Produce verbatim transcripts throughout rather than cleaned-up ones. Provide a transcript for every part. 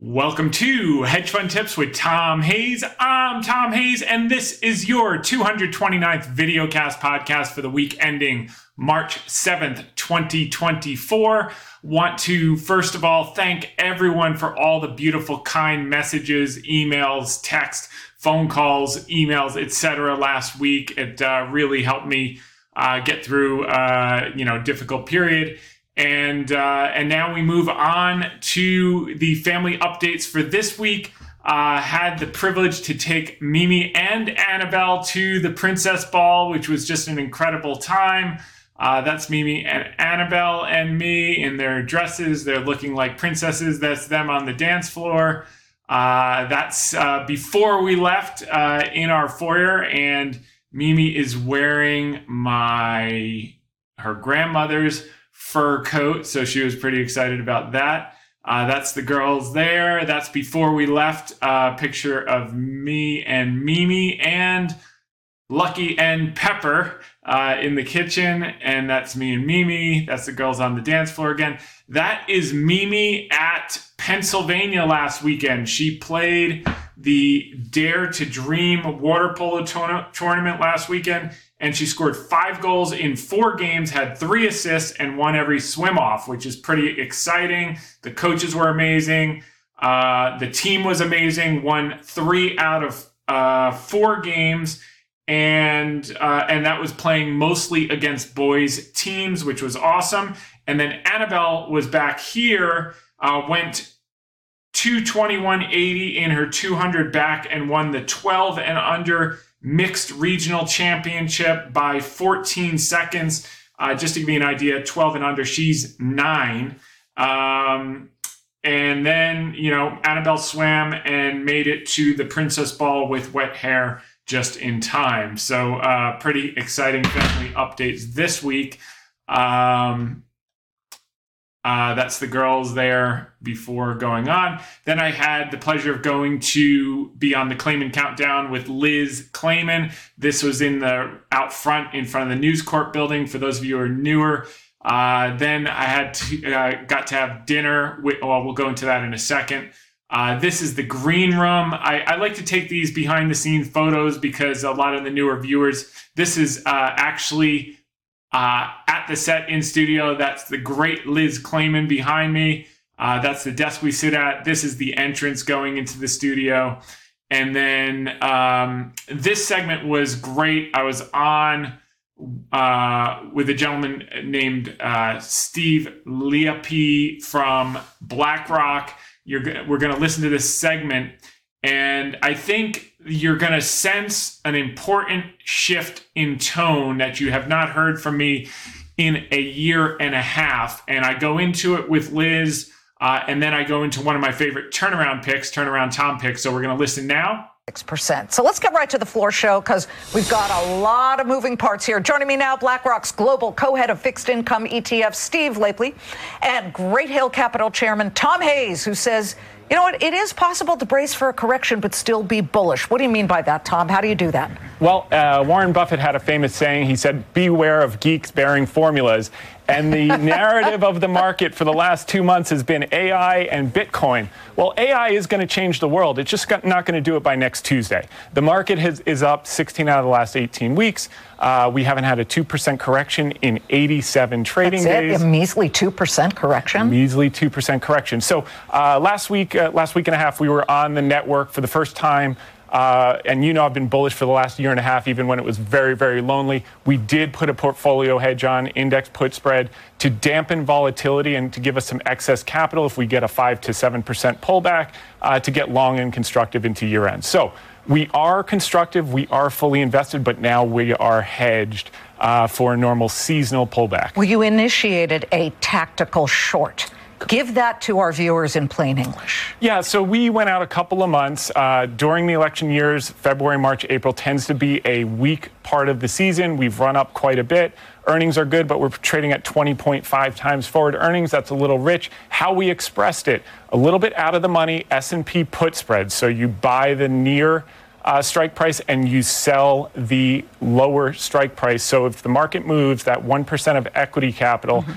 Welcome to Hedge Fund Tips with Tom Hayes. I'm Tom Hayes, and this is your two hundred twenty-ninth Videocast podcast for the week ending March seventh, twenty twenty-four. Want to, first of all, thank everyone for all the beautiful, kind messages, emails, text, phone calls, emails, et cetera last week. It uh, really helped me uh, get through, uh, you know, difficult period. And uh, and now we move on to the family updates for this week. Uh, had the privilege to take Mimi and Annabelle to the Princess Ball, which was just an incredible time. Uh, that's Mimi and Annabelle and me in their dresses. They're looking like princesses. That's them on the dance floor. Uh, that's uh, before we left uh, in our foyer, and Mimi is wearing my her grandmother's fur coat, so she was pretty excited about that. Uh, that's the girls there. That's before we left. A uh, picture of me and Mimi and Lucky and Pepper uh, in the kitchen, and that's me and Mimi. That's the girls on the dance floor again. That is Mimi at Pennsylvania last weekend. She played the Dare to Dream water polo to- tournament last weekend, and she scored five goals in four games, had three assists, and won every swim-off, which is pretty exciting. The coaches were amazing. Uh, the team was amazing, won three out of uh, four games, and uh, and that was playing mostly against boys teams, which was awesome. And then Annabelle was back here, uh, went two twenty-one eighty in her two hundred back and won the twelve and under mixed regional championship by fourteen seconds. Uh, just to give you an idea, twelve and under, she's nine. Um, and then, you know, Annabelle swam and made it to the Princess Ball with wet hair just in time. So uh, pretty exciting family updates this week. Um, Uh, that's the girls there before going on. Then I had the pleasure of going to be on the Clayman Countdown with Liz Clayman. This was in the out front in front of the News Corp building. For those of you who are newer, uh, then I had to, uh, got to have dinner. With, well, we'll go into that in a second. Uh, this is the green room. I, I like to take these behind the scenes photos because a lot of the newer viewers, this is uh, actually Uh, at the set in studio. That's the great Liz Clayman behind me. Uh, that's the desk we sit at. This is the entrance going into the studio. And then um, this segment was great. I was on uh, with a gentleman named uh, Steve Liapi from BlackRock. You're, we're going to listen to this segment, and I think you're going to sense an important shift in tone that you have not heard from me in a year and a half. And I go into it with Liz, uh, and then I go into one of my favorite turnaround picks, turnaround Tom picks. So we're going to listen now. six percent. So let's get right to the floor show because we've got a lot of moving parts here. Joining me now, BlackRock's global co-head of fixed income E T F, Steve Lapley, and Great Hill Capital chairman Tom Hayes, who says, you know what, it is possible to brace for a correction but still be bullish. What do you mean by that, Tom? How do you do that? Well, uh, Warren Buffett had a famous saying. He said, beware of geeks bearing formulas. And the narrative of the market for the last two months has been A I and Bitcoin. Well, A I is going to change the world. It's just got, not going to do it by next Tuesday. The market has, is up sixteen out of the last eighteen weeks. Uh, we haven't had a two percent correction in eighty-seven trading That's days. It? A measly two percent correction? Measly two percent correction. So uh, last week, uh, last week and a half, we were on the network for the first time. Uh, and you know I've been bullish for the last year and a half, even when it was very, very lonely. We did put a portfolio hedge on, index put spread, to dampen volatility and to give us some excess capital if we get a five to seven percent pullback uh, to get long and constructive into year end. So we are constructive, we are fully invested, but now we are hedged uh, for a normal seasonal pullback. Well, you initiated a tactical short. Give that to our viewers in plain English. Yeah, so we went out a couple of months. Uh, during the election years, February, March, April tends to be a weak part of the season. We've run up quite a bit. Earnings are good, but we're trading at twenty point five times forward earnings. That's a little rich. How we expressed it, a little bit out of the money S and P put spread. So you buy the near uh, strike price and you sell the lower strike price. So if the market moves, that one percent of equity capital, mm-hmm.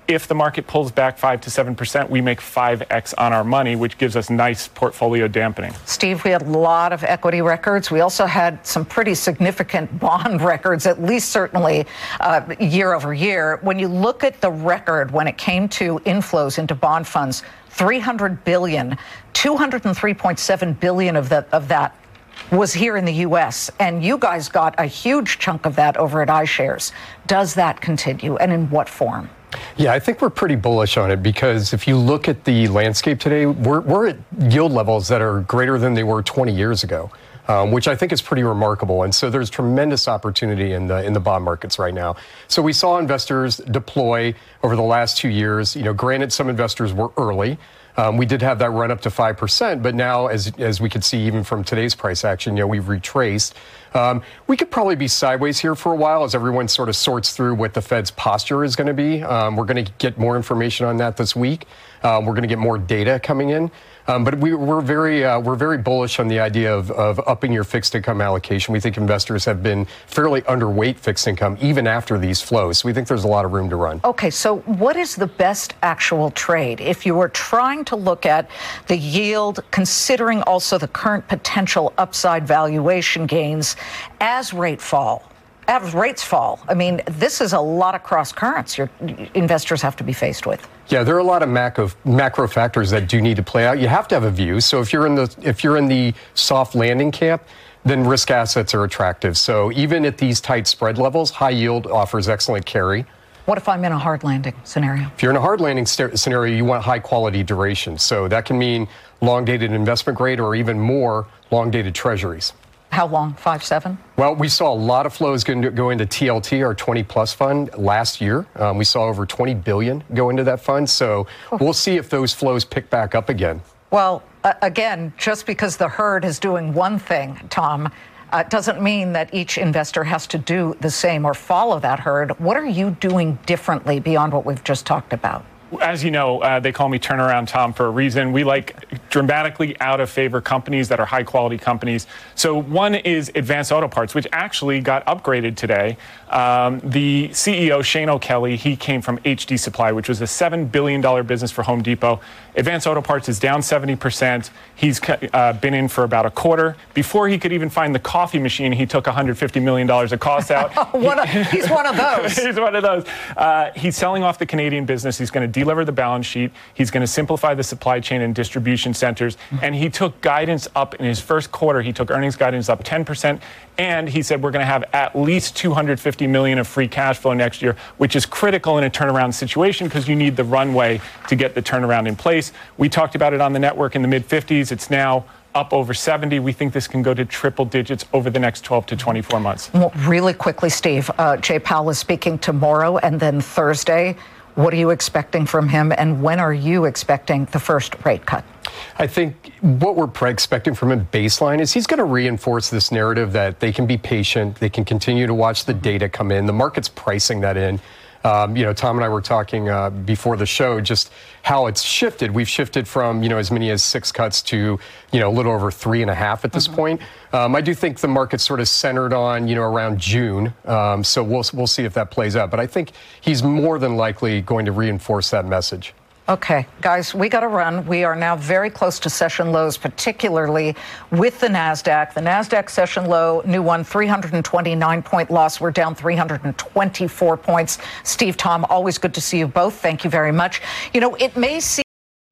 If the market pulls back five to seven percent, we make five x on our money, which gives us nice portfolio dampening. Steve, we had a lot of equity records. We also had some pretty significant bond records, at least certainly uh, year over year. When you look at the record when it came to inflows into bond funds, three hundred billion dollars, two hundred three point seven billion dollars of that, of that was here in the U S, and you guys got a huge chunk of that over at iShares. Does that continue, and in what form? Yeah, I think we're pretty bullish on it because if you look at the landscape today, we're, we're at yield levels that are greater than they were twenty years ago, um, which I think is pretty remarkable. And so there's tremendous opportunity in the in the bond markets right now. So we saw investors deploy over the last two years. You know, granted, some investors were early. Um, we did have that run up to five percent, but now, as as we could see even from today's price action, you know, we've retraced. Um, we could probably be sideways here for a while as everyone sort of sorts through what the Fed's posture is going to be. Um, we're going to get more information on that this week. Um, we're going to get more data coming in. Um, but we, we're very uh, we're very bullish on the idea of, of upping your fixed income allocation. We think investors have been fairly underweight fixed income even after these flows. So we think there's a lot of room to run. Okay, so what is the best actual trade if you were trying to look at the yield, considering also the current potential upside valuation gains as rate fall? As rates fall, I mean, this is a lot of cross currents your investors have to be faced with. Yeah, there are a lot of macro macro factors that do need to play out. You have to have a view. So if you're in the if you're in the soft landing camp, then risk assets are attractive. So even at these tight spread levels, high yield offers excellent carry. What if I'm in a hard landing scenario? If you're in a hard landing st- scenario, you want high quality duration. So that can mean long dated investment grade or even more long dated treasuries. How long? Five, seven? Well, we saw a lot of flows go into, go into T L T, our twenty plus fund, last year. Um, we saw over twenty billion go into that fund. So we'll see if those flows pick back up again. Well, uh, again, just because the herd is doing one thing, Tom, uh, doesn't mean that each investor has to do the same or follow that herd. What are you doing differently beyond what we've just talked about? As you know, uh, they call me Turnaround Tom for a reason. We like dramatically out of favor companies that are high quality companies. So one is Advance Auto Parts, which actually got upgraded today. Um, the C E O, Shane O'Kelly, he came from H D Supply, which was a seven billion dollars business for Home Depot. Advance Auto Parts is down seventy percent. He's uh, been in for about a quarter. Before he could even find the coffee machine, he took one hundred fifty million dollars of costs out. one of, he's one of those. He's one of those. Uh, he's selling off the Canadian business. He's going to deliver the balance sheet. He's going to simplify the supply chain and distribution centers. And he took guidance up in his first quarter. He took earnings guidance up ten percent. And he said we're going to have at least two hundred fifty million dollars of free cash flow next year, which is critical in a turnaround situation because you need the runway to get the turnaround in place. We talked about it on the network in the mid fifties. It's now up over seventy. We think this can go to triple digits over the next twelve to twenty-four months. Well, really quickly, Steve, uh, Jay Powell is speaking tomorrow and then Thursday. What are you expecting from him, and when are you expecting the first rate cut? I think what we're pre- expecting from him baseline is he's going to reinforce this narrative that they can be patient, they can continue to watch the data come in. The market's pricing that in. Um, you know, Tom and I were talking uh, before the show just how it's shifted. We've shifted from, you know, as many as six cuts to, you know, a little over three and a half at this mm-hmm. point. Um, I do think the market's sort of centered on, you know, around June. Um, so we'll we'll see if that plays out. But I think he's more than likely going to reinforce that message. Okay, guys, we got to run. We are now very close to session lows, particularly with the NASDAQ. The NASDAQ session low, new one, three hundred twenty-nine point loss. We're down three hundred twenty-four points. Steve, Tom, always good to see you both. Thank you very much. You know, it may seem...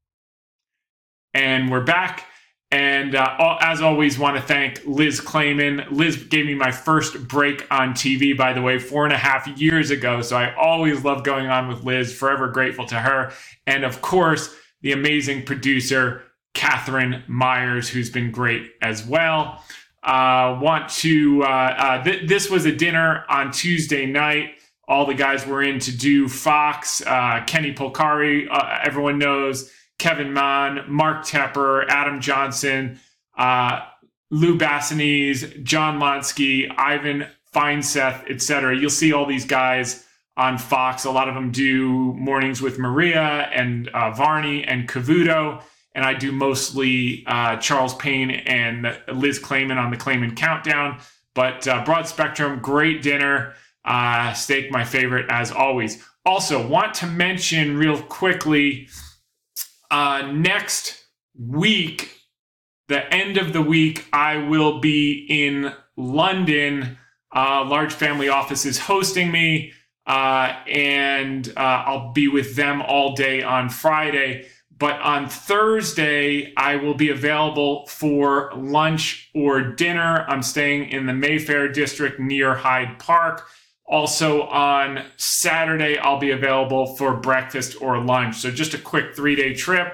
And we're back. And uh, as always, want to thank Liz Claman. Liz gave me my first break on T V, by the way, four and a half years ago. So I always love going on with Liz, forever grateful to her. And of course, the amazing producer, Catherine Myers, who's been great as well. Uh, want to, uh, uh, th- this was a dinner on Tuesday night. All the guys were in to do Fox, uh, Kenny Polcari, uh, everyone knows, Kevin Mann, Mark Tepper, Adam Johnson, uh, Lou Bassanese, John Lonsky, Ivan Feinseth, et cetera. You'll see all these guys on Fox. A lot of them do Mornings with Maria and uh, Varney and Cavuto. And I do mostly uh, Charles Payne and Liz Claman on the Claman Countdown. But uh, broad spectrum, great dinner. Uh, steak, my favorite, as always. Also, want to mention real quickly, uh, next week, the end of the week, I will be in London. Uh, Large Family Office is hosting me, uh, and uh, I'll be with them all day on Friday. But on Thursday, I will be available for lunch or dinner. I'm staying in the Mayfair district near Hyde Park. Also on Saturday, I'll be available for breakfast or lunch. So just a quick three-day trip.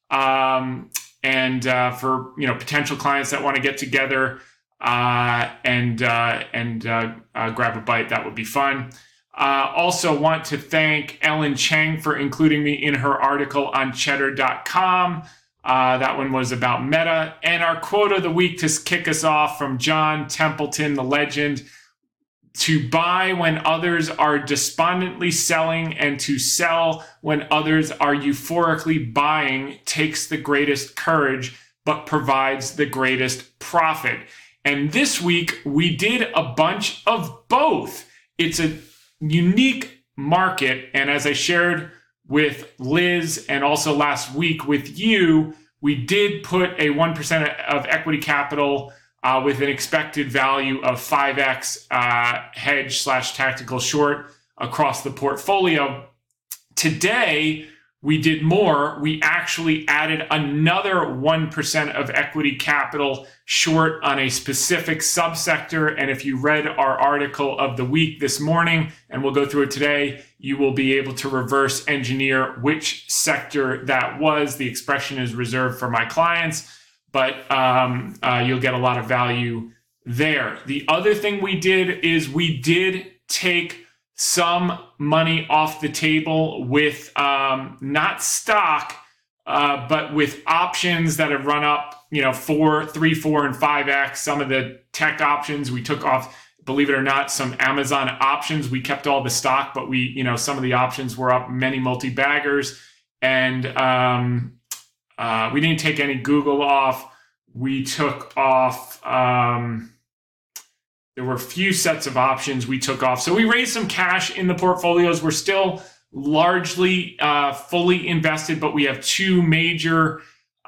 Um, and uh, for you know potential clients that want to get together uh, and uh, and uh, uh, grab a bite, that would be fun. Uh, also want to thank Ellen Chang for including me in her article on cheddar dot com. Uh, that one was about Meta. And our quote of the week to kick us off from John Templeton, the legend: to buy when others are despondently selling and to sell when others are euphorically buying takes the greatest courage, but provides the greatest profit. And this week, we did a bunch of both. It's a unique market. And as I shared with Liz and also last week with you, we did put a one percent of equity capital uh, with an expected value of five X uh, hedge slash tactical short across the portfolio. Today, we did more. We actually added another one percent of equity capital short on a specific subsector. And if you read our article of the week this morning, and we'll go through it today, you will be able to reverse engineer which sector that was. The expression is reserved for my clients, but um, uh, you'll get a lot of value there. The other thing we did is we did take some money off the table with um, not stock, uh, but with options that have run up, you know, four, three, four, and five X. Some of the tech options we took off, believe it or not, some Amazon options. We kept all the stock, but we, you know, some of the options were up many multi-baggers. And um, uh, we didn't take any Google off. We took off... Um, There were a few sets of options we took off. So we raised some cash in the portfolios. We're still largely uh, fully invested, but we have two major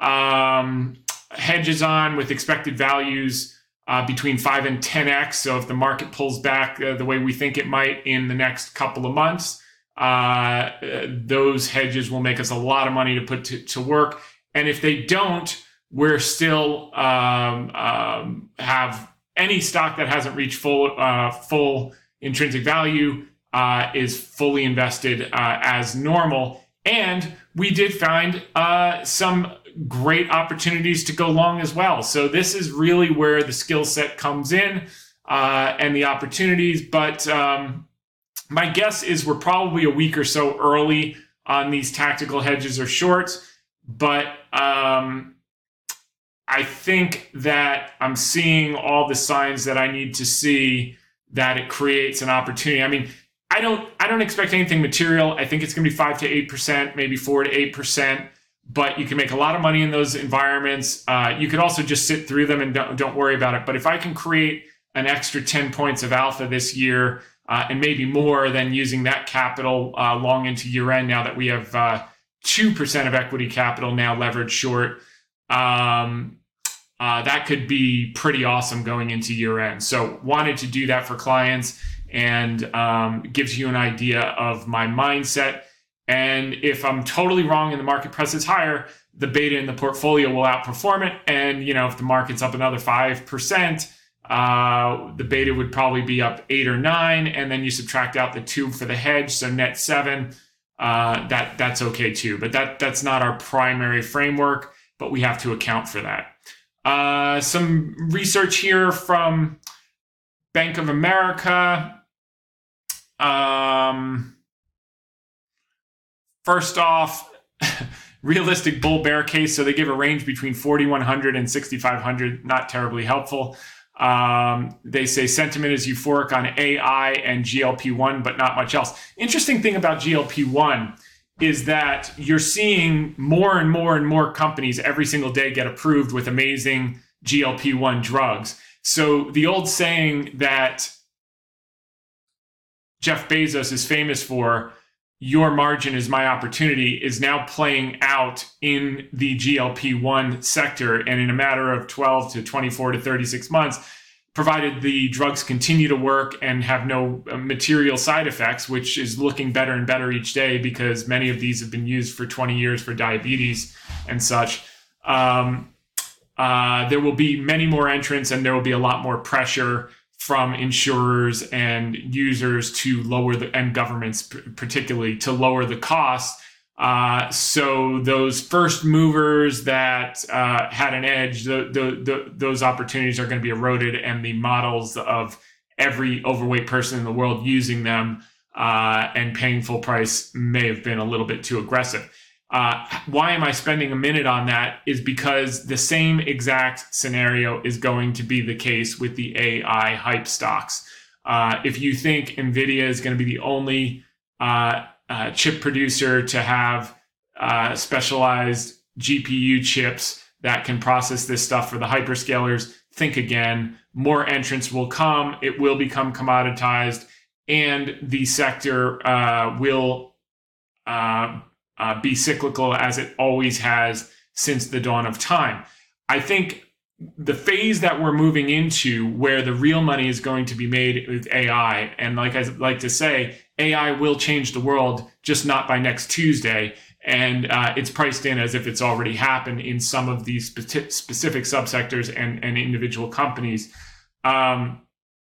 um, hedges on with expected values uh, between five and ten X. So if the market pulls back uh, the way we think it might in the next couple of months, uh, those hedges will make us a lot of money to put to, to work. And if they don't, we're still um, um, have... Any stock that hasn't reached full uh, full intrinsic value uh, is fully invested uh, as normal. And we did find uh, some great opportunities to go long as well. So this is really where the skill set comes in uh, and the opportunities. But um, my guess is we're probably a week or so early on these tactical hedges or shorts. But um, I think that I'm seeing all the signs that I need to see that it creates an opportunity. I mean, I don't I don't expect anything material. I think it's going to be five to eight percent, maybe four to eight percent, but you can make a lot of money in those environments. Uh, you could also just sit through them and don't, don't worry about it. But if I can create an extra ten points of alpha this year uh, and maybe more than using that capital uh, long into year end, now that we have uh, two percent of equity capital now leveraged short, um, Uh, that could be pretty awesome going into year end. So wanted to do that for clients and um, gives you an idea of my mindset. And if I'm totally wrong and the market presses higher, the beta in the portfolio will outperform it. And, you know, if the market's up another five percent, uh, the beta would probably be up eight or nine. And then you subtract out the two for the hedge. So net seven, uh, that that's okay too. But that that's not our primary framework, but we have to account for that. Uh, some research here from Bank of America. Um, first off, realistic bull bear case. So they give a range between forty-one hundred and sixty-five hundred. Not terribly helpful. Um, they say sentiment is euphoric on A I and G L P one, but not much else. Interesting thing about G L P one is that you're seeing more and more and more companies every single day get approved with amazing G L P one drugs. So the old saying that Jeff Bezos is famous for, your margin is my opportunity is now playing out in the G L P one sector. And in a matter of twelve to twenty-four to thirty-six months, provided the drugs continue to work and have no material side effects, which is looking better and better each day because many of these have been used for twenty years for diabetes and such, um, uh, there will be many more entrants and there will be a lot more pressure from insurers and users to lower the, and governments particularly, to lower the costs. Uh, so those first movers that uh, had an edge, the, the, the, those opportunities are going to be eroded, and the models of every overweight person in the world using them uh, and paying full price may have been a little bit too aggressive. Uh, why am I spending a minute on that? Is because the same exact scenario is going to be the case with the A I hype stocks. Uh, if you think NVIDIA is going to be the only uh, uh, chip producer to have uh, specialized G P U chips that can process this stuff for the hyperscalers, think again. More entrants will come. It will become commoditized, and the sector uh, will uh, Uh, be cyclical as it always has since the dawn of time. I think the phase that we're moving into, where the real money is going to be made with A I, and like I like to say, A I will change the world, just not by next Tuesday. And uh, it's priced in as if it's already happened in some of these spe- specific subsectors and, and individual companies. Um,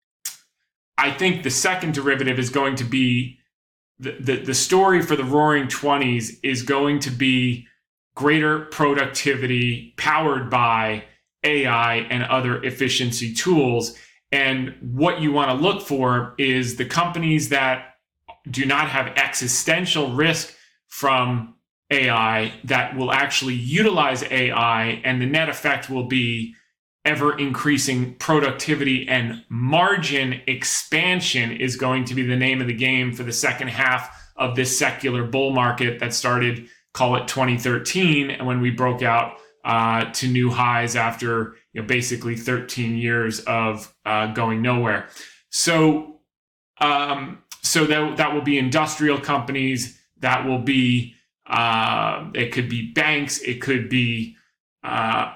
I think the second derivative is going to be The, the, the story for the roaring twenties is going to be greater productivity powered by A I and other efficiency tools. And what you want to look for is the companies that do not have existential risk from A I that will actually utilize A I, and the net effect will be ever increasing productivity, and margin expansion is going to be the name of the game for the second half of this secular bull market that started, call it twenty thirteen, and when we broke out uh, to new highs after you know, basically thirteen years of uh, going nowhere. So, um, so that that will be industrial companies. That will be uh, it could be banks. It could be uh,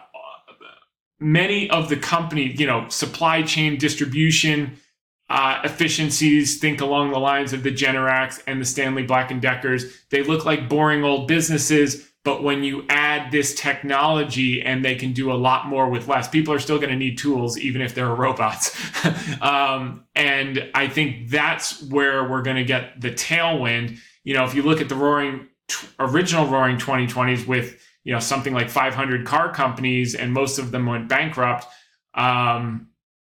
many of the company, you know, supply chain distribution uh, efficiencies, think along the lines of the Generacs and the Stanley Black and Deckers. They look like boring old businesses, but when you add this technology and they can do a lot more with less, people are still going to need tools, even if they're robots. um, and I think that's where we're going to get the tailwind. You know, if you look at the roaring, t- original roaring twenty twenties with, you know, something like five hundred car companies, and most of them went bankrupt. Um,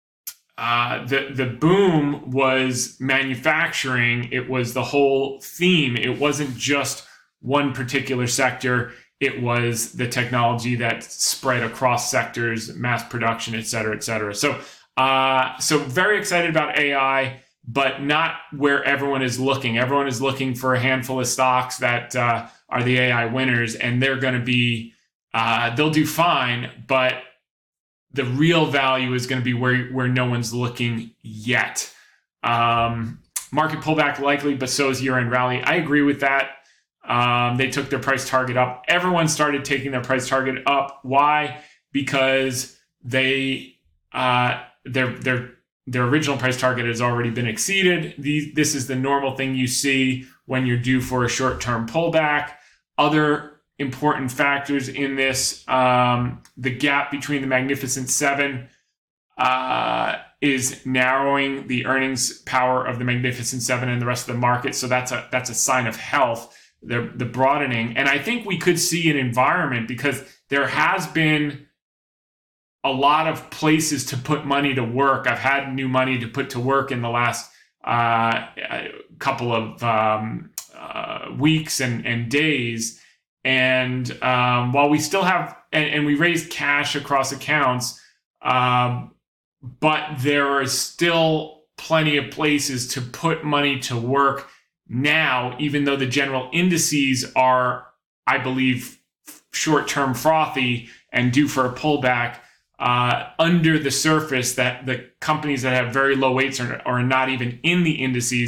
uh, the the boom was manufacturing. It was the whole theme. It wasn't just one particular sector. It was the technology that spread across sectors, mass production, et cetera, et cetera. So, uh, so very excited about A I, but not where everyone is looking. Everyone is looking for a handful of stocks that uh, are the A I winners, and they're going to be, uh, they'll do fine, but the real value is going to be where, where no one's looking yet. Um, market pullback likely, but so is year-end rally. I agree with that. Um, they took their price target up. Everyone started taking their price target up. Why? Because they, uh, their, their, their original price target has already been exceeded. These, this is the normal thing you see when you're due for a short-term pullback. Other important factors in this, um, the gap between the Magnificent Seven uh, is narrowing the earnings power of the Magnificent Seven and the rest of the market. So that's a that's a sign of health, the, the broadening. And I think we could see an environment, because there has been a lot of places to put money to work. I've had new money to put to work in the last uh, couple of um, uh, weeks and, and days. And um, while we still have, and, and we raised cash across accounts, um, but there are still plenty of places to put money to work now, even though the general indices are, I believe, short-term frothy and due for a pullback. Uh, under the surface, that the companies that have very low weights are, are not even in the indices,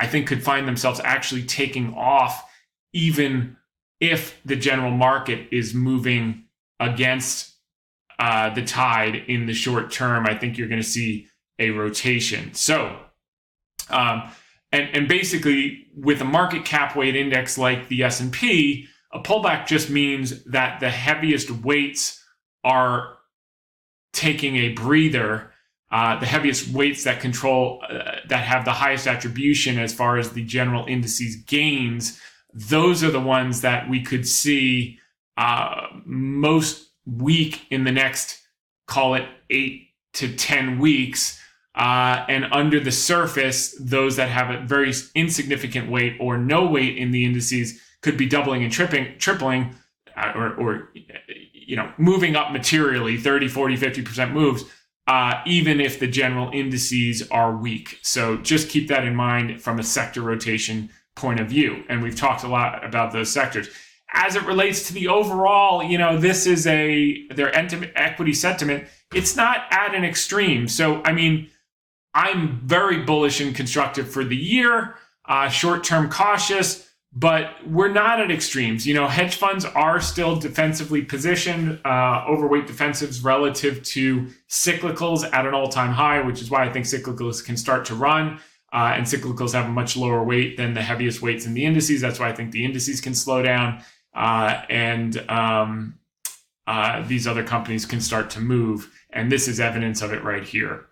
I think could find themselves actually taking off even if the general market is moving against uh, the tide in the short term. I think you're going to see a rotation. So, um, and, and basically with a market cap weight index like the S and P, a pullback just means that the heaviest weights are taking a breather. Uh, the heaviest weights that control, uh, that have the highest attribution as far as the general indices gains, those are the ones that we could see uh, most weak in the next, call it eight to ten weeks. Uh, and under the surface, those that have a very insignificant weight or no weight in the indices could be doubling and tripping, tripling, uh, or, or, you know, moving up materially, thirty, forty, fifty percent moves, uh, even if the general indices are weak. So just keep that in mind from a sector rotation point of view. And we've talked a lot about those sectors. As it relates to the overall, you know, this is a, their equity sentiment, it's not at an extreme. So, I mean, I'm very bullish and constructive for the year, uh, short-term cautious, but we're not at extremes. You know, hedge funds are still defensively positioned, uh, overweight defensives relative to cyclicals at an all-time high, which is why I think cyclicals can start to run. Uh, and cyclicals have a much lower weight than the heaviest weights in the indices. That's why I think the indices can slow down, uh, and um, uh, these other companies can start to move. And this is evidence of it right here.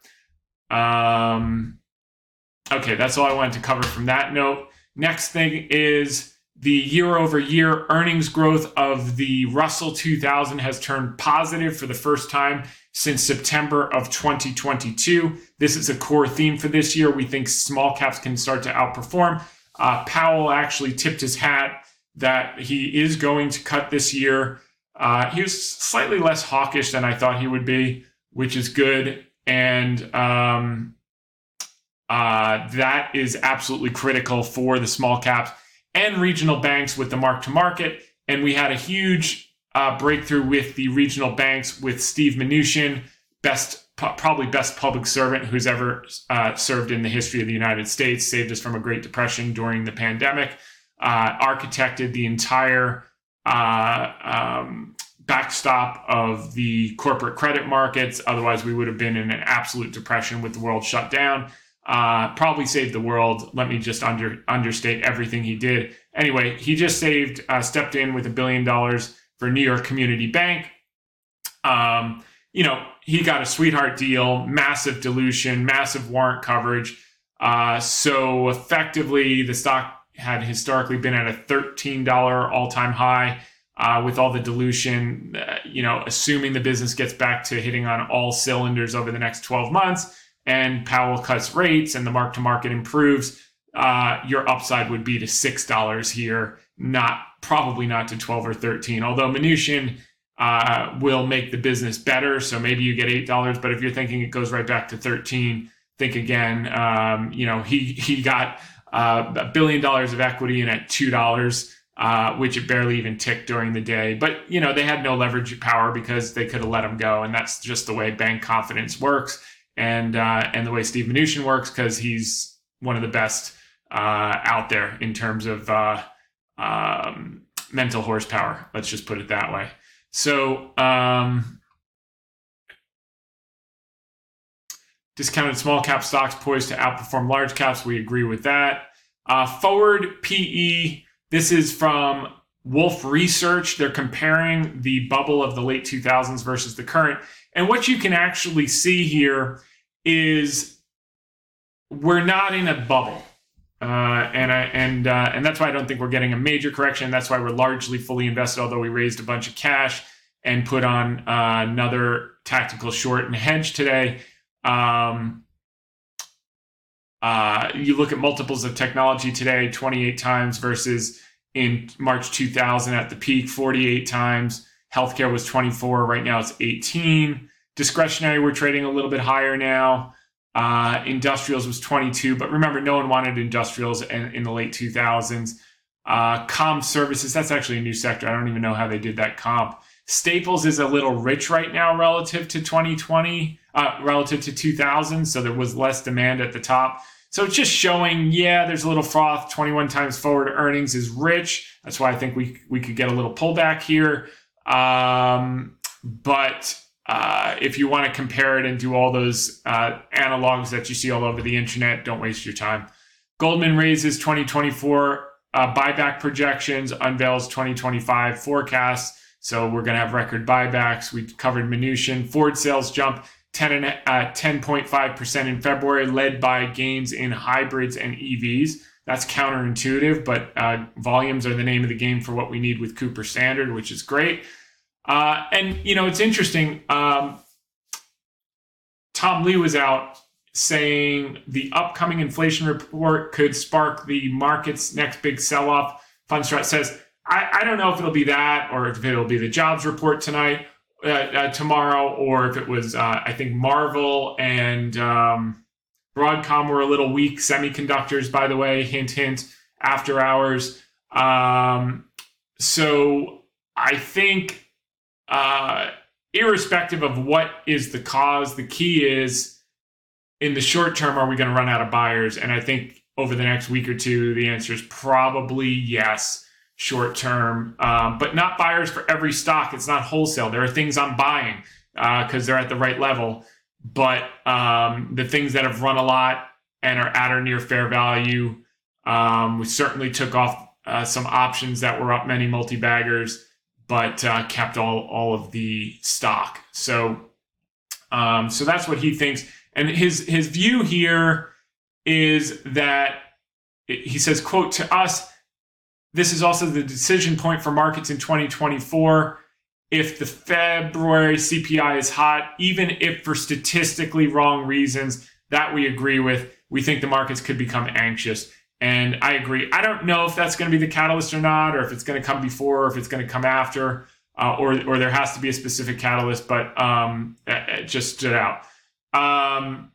Um, okay, that's all I wanted to cover from that note. Next thing is the year over year earnings growth of the Russell two thousand has turned positive for the first time since September of twenty twenty-two. This is a core theme for this year. We think small caps can start to outperform. Uh, Powell actually tipped his hat that he is going to cut this year. Uh, he was slightly less hawkish than I thought he would be, which is good. And um, uh, that is absolutely critical for the small caps and regional banks with the mark to market. And we had a huge uh, breakthrough with the regional banks with Steve Mnuchin, best, probably best public servant who's ever uh, served in the history of the United States, saved us from a Great Depression during the pandemic, uh, architected the entire uh, um, backstop of the corporate credit markets. Otherwise, we would have been in an absolute depression with the world shut down. Uh, probably saved the world. Let me just under understate everything he did. Anyway, he just saved, uh, stepped in with a billion dollars for New York Community Bank. Um, you know, he got a sweetheart deal, massive dilution, massive warrant coverage. Uh, so effectively, the stock had historically been at a thirteen dollars all-time high. Uh, with all the dilution, uh, you know, assuming the business gets back to hitting on all cylinders over the next twelve months and Powell cuts rates and the mark to market improves, uh, your upside would be to six dollars here, not probably not to twelve or thirteen. Although Mnuchin uh, will make the business better. So maybe you get eight dollars, but if you're thinking it goes right back to thirteen, think again. Um, you know, he, he got uh, a billion dollars of equity in at two dollars. Uh, which it barely even ticked during the day. But, you know, they had no leverage power because they could have let him go. And that's just the way bank confidence works and uh, and the way Steve Mnuchin works, because he's one of the best uh, out there in terms of uh, um, mental horsepower. Let's just put it that way. So um, discounted small cap stocks poised to outperform large caps. We agree with that. Uh, forward P E. This is from Wolf Research. They're comparing the bubble of the late two thousands versus the current. And what you can actually see here is we're not in a bubble. Uh, and I, and uh, and that's why I don't think we're getting a major correction. That's why we're largely fully invested, although we raised a bunch of cash and put on uh, another tactical short and hedge today. Um, Uh, you look at multiples of technology today, twenty-eight times versus in March two thousand at the peak, forty-eight times. Healthcare was twenty-four. Right now it's eighteen. Discretionary, we're trading a little bit higher now. Uh, industrials was twenty-two. But remember, no one wanted industrials in, in the late two thousands. Uh, comm services, that's actually a new sector. I don't even know how they did that comp. Staples is a little rich right now relative to twenty twenty, uh, relative to two thousand. So there was less demand at the top. So it's just showing, yeah, there's a little froth. twenty-one times forward earnings is rich. That's why I think we we could get a little pullback here. Um, but uh, if you want to compare it and do all those uh, analogs that you see all over the internet, don't waste your time. Goldman raises twenty twenty-four uh, buyback projections, unveils twenty twenty-five forecasts. So we're going to have record buybacks. We covered Mnuchin. Ford sales jump ten point five percent in February, led by gains in hybrids and E Vs. That's counterintuitive, but uh, volumes are the name of the game for what we need with Cooper Standard, which is great. Uh, and, you know, it's interesting. Um, Tom Lee was out saying the upcoming inflation report could spark the market's next big sell-off. Fundstrat says, I, I don't know if it'll be that or if it'll be the jobs report tonight. Uh, uh, tomorrow, or if it was, uh, I think Marvel and um, Broadcom were a little weak. Semiconductors, by the way, hint, hint, after hours. Um, so I think, uh, irrespective of what is the cause, the key is, in the short term, are we going to run out of buyers? And I think over the next week or two, the answer is probably yes. Short term, um, but not buyers for every stock. It's not wholesale. There are things I'm buying because uh, they're at the right level. But um, the things that have run a lot and are at or near fair value, um, we certainly took off uh, some options that were up many multi-baggers, but uh, kept all all of the stock. So, um, so that's what he thinks. And his his view here is that he says, "quote to us." This is also the decision point for markets in twenty twenty-four. If the February C P I is hot, even if for statistically wrong reasons that we agree with, we think the markets could become anxious. And I agree. I don't know if that's going to be the catalyst or not, or if it's going to come before, or if it's going to come after, uh, or or there has to be a specific catalyst, but um, it, it just stood out. Um,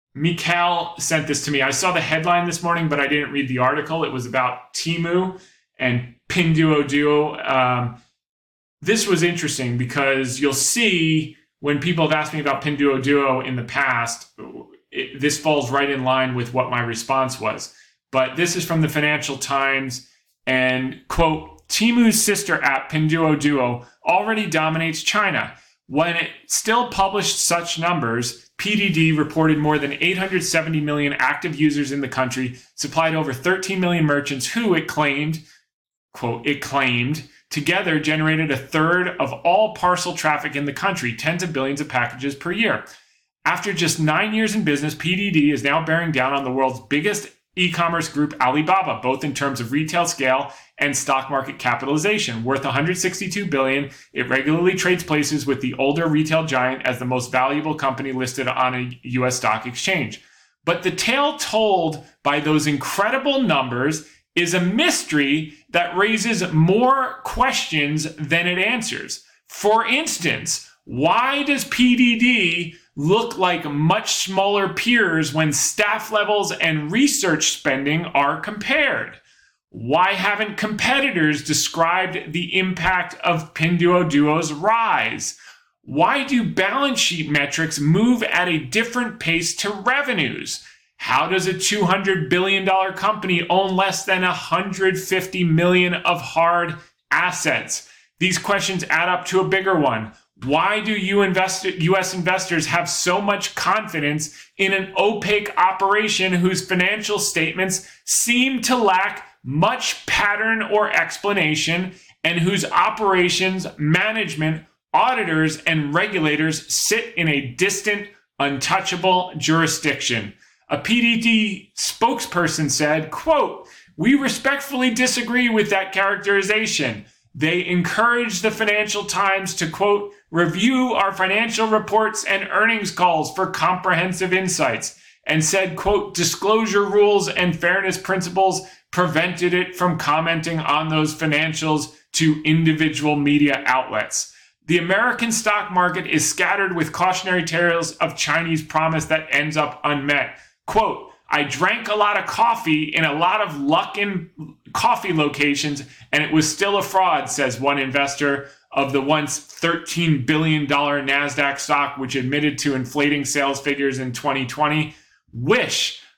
Mikhail sent this to me. I saw the headline this morning, but I didn't read the article. It was about Temu and Pinduoduo. Um, this was interesting because you'll see when people have asked me about Pinduoduo in the past, it, this falls right in line with what my response was. But this is from the Financial Times and, quote, Temu's sister app Pinduoduo already dominates China. When it still published such numbers, P D D reported more than eight hundred seventy million active users in the country, supplied over thirteen million merchants who, it claimed, quote, it claimed, together generated a third of all parcel traffic in the country, tens of billions of packages per year. After just nine years in business, P D D is now bearing down on the world's biggest e-commerce group, Alibaba, both in terms of retail scale and stock market capitalization. Worth one hundred sixty-two billion dollars, it regularly trades places with the older retail giant as the most valuable company listed on a U S stock exchange. But the tale told by those incredible numbers is a mystery that raises more questions than it answers. For instance, why does P D D look like much smaller peers when staff levels and research spending are compared? Why haven't competitors described the impact of Pinduoduo's rise? Why do balance sheet metrics move at a different pace to revenues? How does a two hundred billion dollars company own less than one hundred fifty million dollars of hard assets? These questions add up to a bigger one. Why do you invest, U S investors have so much confidence in an opaque operation whose financial statements seem to lack much pattern or explanation and whose operations, management, auditors, and regulators sit in a distant, untouchable jurisdiction? A P D D spokesperson said, quote, "We respectfully disagree with that characterization." They encouraged the Financial Times to, quote, "review our financial reports and earnings calls for comprehensive insights," and said, quote, "disclosure rules and fairness principles prevented it from commenting on those financials to individual media outlets. The American stock market is scattered with cautionary tales of Chinese promise that ends up unmet. Quote, "I drank a lot of coffee in a lot of Luckin coffee locations, and it was still a fraud," says one investor of the once thirteen billion dollars NASDAQ stock, which admitted to inflating sales figures in twenty twenty. Wish,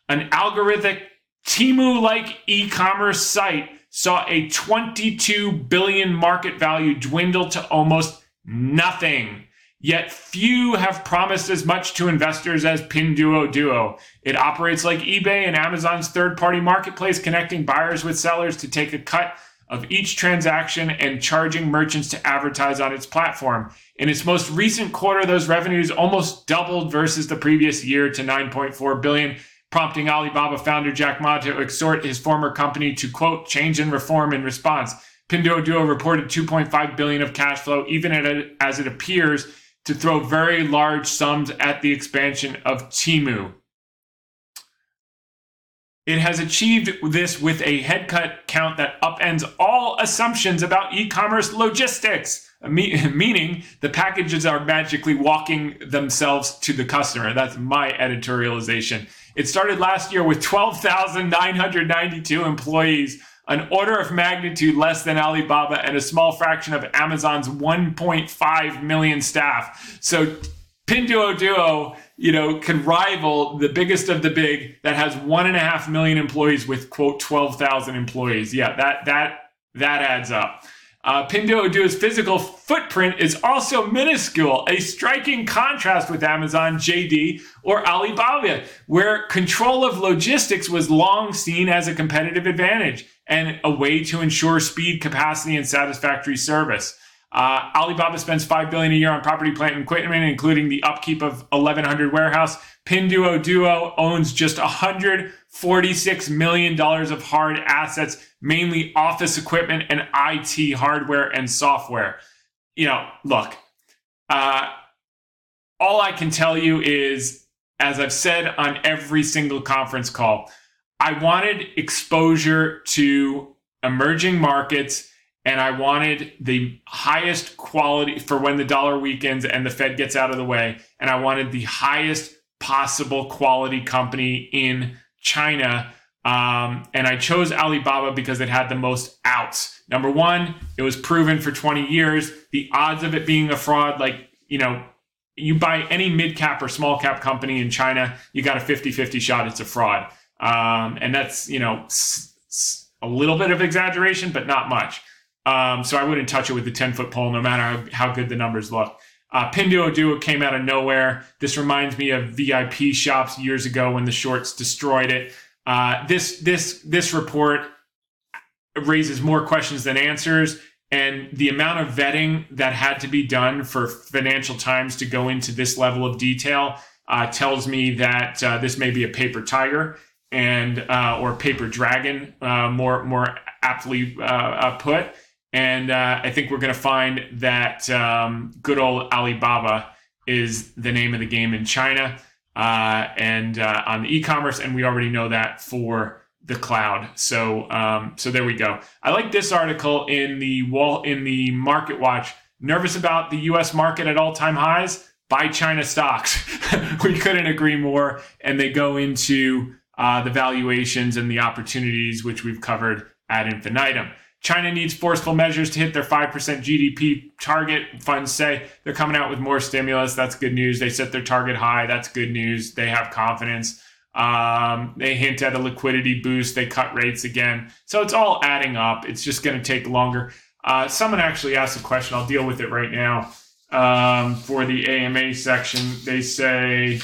an algorithmic Temu-like e-commerce site saw a twenty-two billion dollars market value dwindle to almost nothing. Yet few have promised as much to investors as Pinduoduo. It operates like eBay and Amazon's third-party marketplace, connecting buyers with sellers to take a cut of each transaction and charging merchants to advertise on its platform. In its most recent quarter, those revenues almost doubled versus the previous year to nine point four billion dollars, prompting Alibaba founder Jack Ma to exhort his former company to, quote, change and reform in response. Pinduoduo reported two point five billion dollars of cash flow, even as it appears to throw very large sums at the expansion of Temu. It has achieved this with a headcount count that upends all assumptions about e-commerce logistics, meaning the packages are magically walking themselves to the customer. That's my editorialization. It started last year with twelve thousand nine hundred ninety-two employees, an order of magnitude less than Alibaba and a small fraction of Amazon's one point five million staff. So Pinduoduo, you know, can rival the biggest of the big that has one and a half million employees with, quote, twelve thousand employees. Yeah, that that that adds up. Uh, Pinduoduo's physical footprint is also minuscule, a striking contrast with Amazon, J D, or Alibaba, where control of logistics was long seen as a competitive advantage and a way to ensure speed, capacity, and satisfactory service. Uh, Alibaba spends five billion dollars a year on property, plant, and equipment, including the upkeep of eleven hundred warehouse. Pinduoduo owns just one hundred forty-six million dollars of hard assets, mainly office equipment and I T hardware and software. You know, look, uh, all I can tell you is, as I've said on every single conference call, I wanted exposure to emerging markets, and I wanted the highest quality for when the dollar weakens and the Fed gets out of the way. And I wanted the highest possible quality company in China. Um, and I chose Alibaba because it had the most outs. Number one, it was proven for twenty years. The odds of it being a fraud, like, you know, you buy any mid-cap or small-cap company in China, you got a fifty-fifty shot it's a fraud. Um, and that's, you know, s- s- a little bit of exaggeration, but not much. Um, so I wouldn't touch it with a ten-foot pole, no matter how, how good the numbers look. Uh, Pinduoduo came out of nowhere. This reminds me of V I P shops years ago when the shorts destroyed it. Uh, this this this report raises more questions than answers, and the amount of vetting that had to be done for Financial Times to go into this level of detail uh, tells me that uh, this may be a paper tiger and uh, or paper dragon, uh, more more aptly uh, uh, put. And uh, I think we're going to find that um, good old Alibaba is the name of the game in China uh, and uh, on the e-commerce, and we already know that for the cloud. So, um, so there we go. I like this article in the wall in the Market Watch. Nervous about the U S market at all-time highs? Buy China stocks. We couldn't agree more. And they go into uh, the valuations and the opportunities, which we've covered ad infinitum. China needs forceful measures to hit their five percent G D P target. Funds say they're coming out with more stimulus. That's good news. They set their target high. That's good news. They have confidence. Um, they hint at a liquidity boost. They cut rates again. So it's all adding up. It's just going to take longer. Uh, someone actually asked a question. I'll deal with it right now. Um, for the A M A section, they say...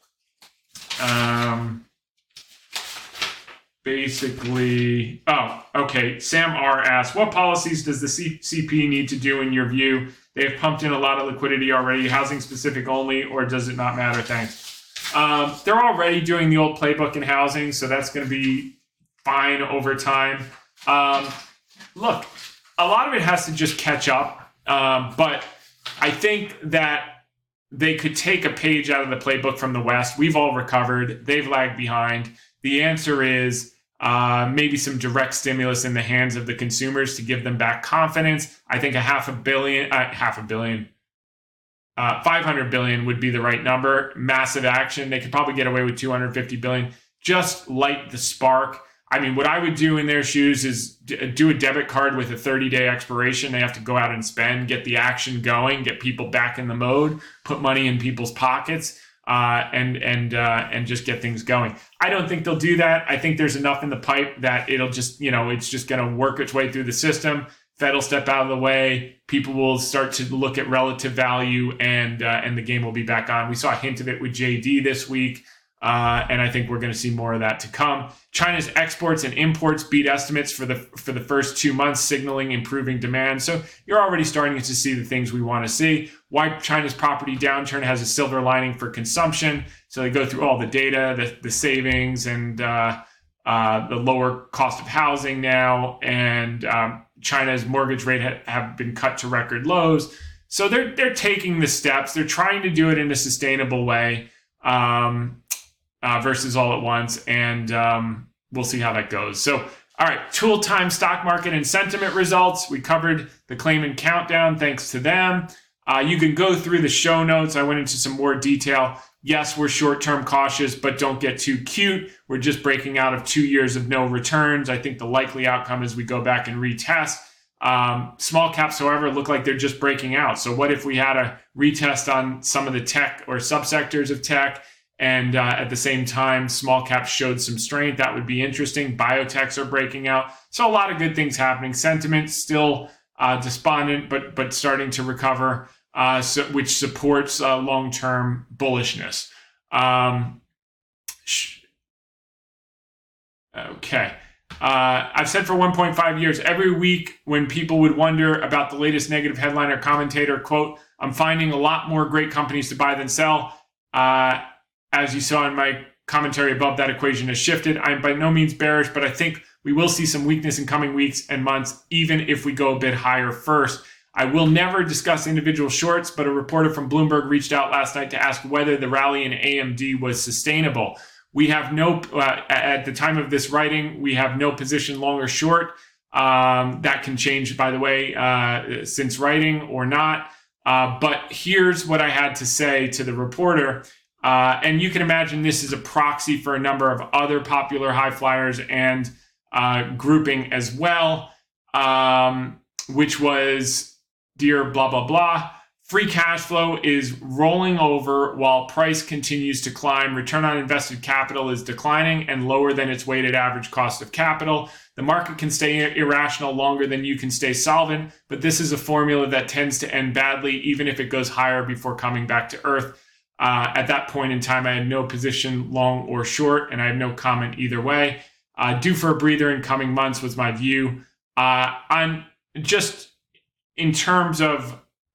Um, Basically, oh, okay. Sam R asked, what policies does the C- CP need to do in your view? They have pumped in a lot of liquidity already, housing specific only, or does it not matter? Thanks. Um, they're already doing the old playbook in housing, so that's going to be fine over time. Um, look, a lot of it has to just catch up, um, but I think that they could take a page out of the playbook from the West. We've all recovered. They've lagged behind. The answer is uh, maybe some direct stimulus in the hands of the consumers to give them back confidence. I think a half a billion, uh, half a billion, uh, five hundred billion would be the right number. Massive action. They could probably get away with two hundred fifty billion. Just light the spark. I mean, what I would do in their shoes is do a debit card with a thirty-day expiration. They have to go out and spend, get the action going, get people back in the mode, put money in people's pockets. uh, and and uh, and just get things going. I don't think they'll do that. I think there's enough in the pipe that it'll just, you know, it's just going to work its way through the system. Fed will step out of the way. People will start to look at relative value, and uh, and the game will be back on. We saw a hint of it with J D this week. Uh, and I think we're going to see more of that to come. China's exports and imports beat estimates for the for the first two months, signaling improving demand. So you're already starting to see the things we want to see. Why China's property downturn has a silver lining for consumption. So they go through all the data, the, the savings, and uh, uh, the lower cost of housing now. And um, China's mortgage rate ha- have been cut to record lows. So they're they're taking the steps. They're trying to do it in a sustainable way. Um, Uh, versus all at once, and um, we'll see how that goes. So, all right, Tool Time stock market and sentiment results. We covered the Clayman countdown, thanks to them. Uh, you can go through the show notes. I went into some more detail. Yes, we're short-term cautious, but don't get too cute. We're just breaking out of two years of no returns. I think the likely outcome is we go back and retest. Um, small caps, however, look like they're just breaking out. So what if we had a retest on some of the tech or subsectors of tech, and uh, at the same time, small caps showed some strength? That would be interesting. Biotechs are breaking out. So a lot of good things happening. Sentiment still uh, despondent, but but starting to recover, uh, so, which supports uh, long-term bullishness. Um, sh- okay. Uh, I've said for one point five years, every week when people would wonder about the latest negative headline or commentator, quote, I'm finding a lot more great companies to buy than sell. Uh, As you saw in my commentary above, that equation has shifted. I'm by no means bearish, but I think we will see some weakness in coming weeks and months, even if we go a bit higher first. I will never discuss individual shorts, but a reporter from Bloomberg reached out last night to ask whether the rally in A M D was sustainable. We have no, uh, at the time of this writing, we have no position long or short. Um, that can change, by the way, uh, since writing or not. Uh, but here's what I had to say to the reporter. Uh, and you can imagine this is a proxy for a number of other popular high flyers and uh, grouping as well, um, which was dear blah, blah, blah. Free cash flow is rolling over while price continues to climb. Return on invested capital is declining and lower than its weighted average cost of capital. The market can stay irrational longer than you can stay solvent, but this is a formula that tends to end badly, even if it goes higher before coming back to earth. Uh, at that point in time, I had no position long or short, and I have no comment either way. Uh, due for a breather in coming months was my view. Uh, on just in terms of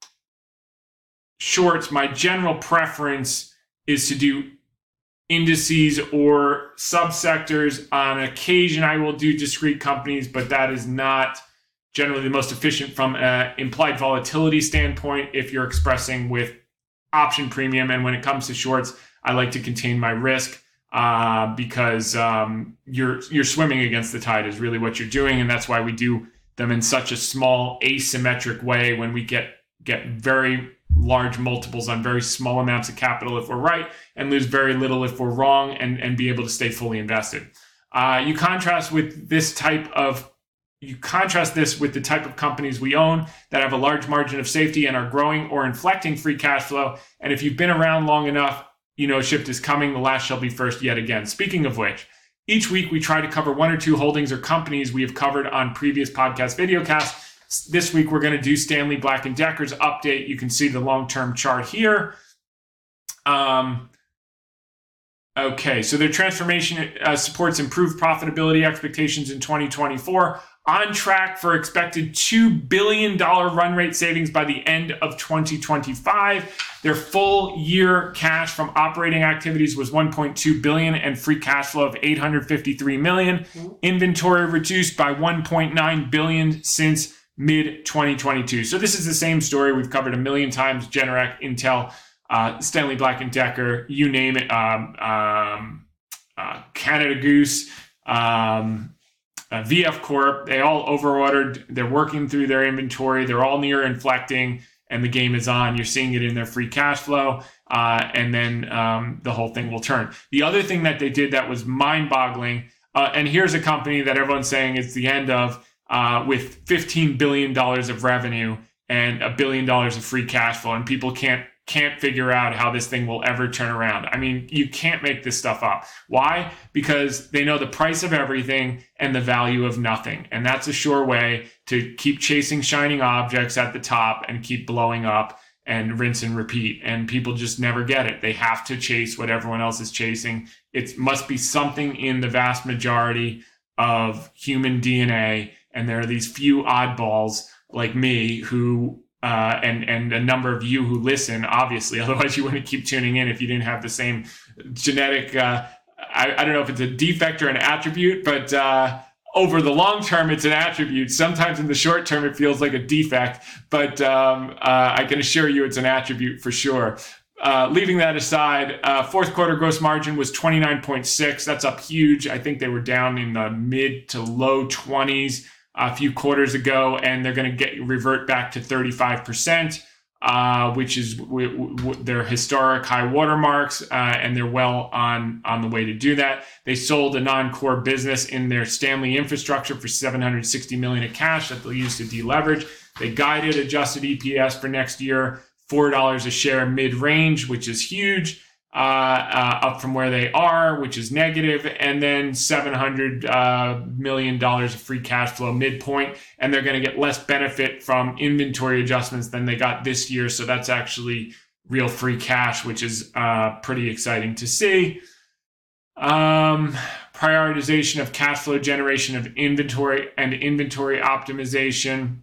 shorts, my general preference is to do indices or subsectors. On occasion, I will do discrete companies, but that is not generally the most efficient from an implied volatility standpoint if you're expressing with option premium. And when it comes to shorts, I like to contain my risk uh, because um, you're you're swimming against the tide is really what you're doing. And that's why we do them in such a small asymmetric way when we get get very large multiples on very small amounts of capital if we're right, and lose very little if we're wrong, and, and be able to stay fully invested. Uh, you contrast with this type of You contrast this with the type of companies we own that have a large margin of safety and are growing or inflecting free cash flow. And if you've been around long enough, you know a shift is coming. The last shall be first yet again. Speaking of which, each week we try to cover one or two holdings or companies we have covered on previous podcast videocasts. This week we're going to do Stanley Black and Decker's update. You can see the long-term chart here. Um, okay, so their transformation uh, supports improved profitability expectations in twenty twenty-four. On track for expected two billion dollars run rate savings by the end of twenty twenty-five. Their full year cash from operating activities was one point two billion dollars and free cash flow of eight hundred fifty-three million dollars. Inventory reduced by one point nine billion dollars since mid twenty twenty-two. So this is the same story we've covered a million times. Generac, Intel, uh, Stanley Black and Decker, you name it. Um, um, uh, Canada Goose, um, Uh, V F Corp, they all overordered. They're working through their inventory. They're all near inflecting, and the game is on. You're seeing it in their free cash flow, uh, and then um, the whole thing will turn. The other thing that they did that was mind-boggling, uh, and here's a company that everyone's saying it's the end of, uh, with fifteen billion dollars of revenue and a billion dollars of free cash flow, and people can't can't figure out how this thing will ever turn around. I mean, you can't make this stuff up. Why? Because they know the price of everything and the value of nothing. And that's a sure way to keep chasing shining objects at the top and keep blowing up and rinse and repeat. And people just never get it. They have to chase what everyone else is chasing. It must be something in the vast majority of human D N A. And there are these few oddballs like me who Uh, and and a number of you who listen, obviously, otherwise you wouldn't keep tuning in if you didn't have the same genetic, uh, I, I don't know if it's a defect or an attribute, but uh, over the long term, it's an attribute. Sometimes in the short term, it feels like a defect, but um, uh, I can assure you it's an attribute for sure. Uh, leaving that aside, uh, fourth quarter gross margin was twenty-nine point six. That's up huge. I think they were down in the mid to low twenties a few quarters ago, and they're going to get revert back to thirty-five percent, uh, which is w- w- their historic high watermarks, uh, and they're well on, on the way to do that. They sold a non-core business in their Stanley infrastructure for seven hundred sixty million dollars of cash that they'll use to deleverage. They guided adjusted E P S for next year, four dollars a share mid-range, which is huge. Uh, uh, up from where they are, which is negative, and then seven hundred uh, million dollars of free cash flow midpoint, and they're going to get less benefit from inventory adjustments than they got this year, so that's actually real free cash, which is uh, pretty exciting to see. Um, prioritization of cash flow generation of inventory and inventory optimization.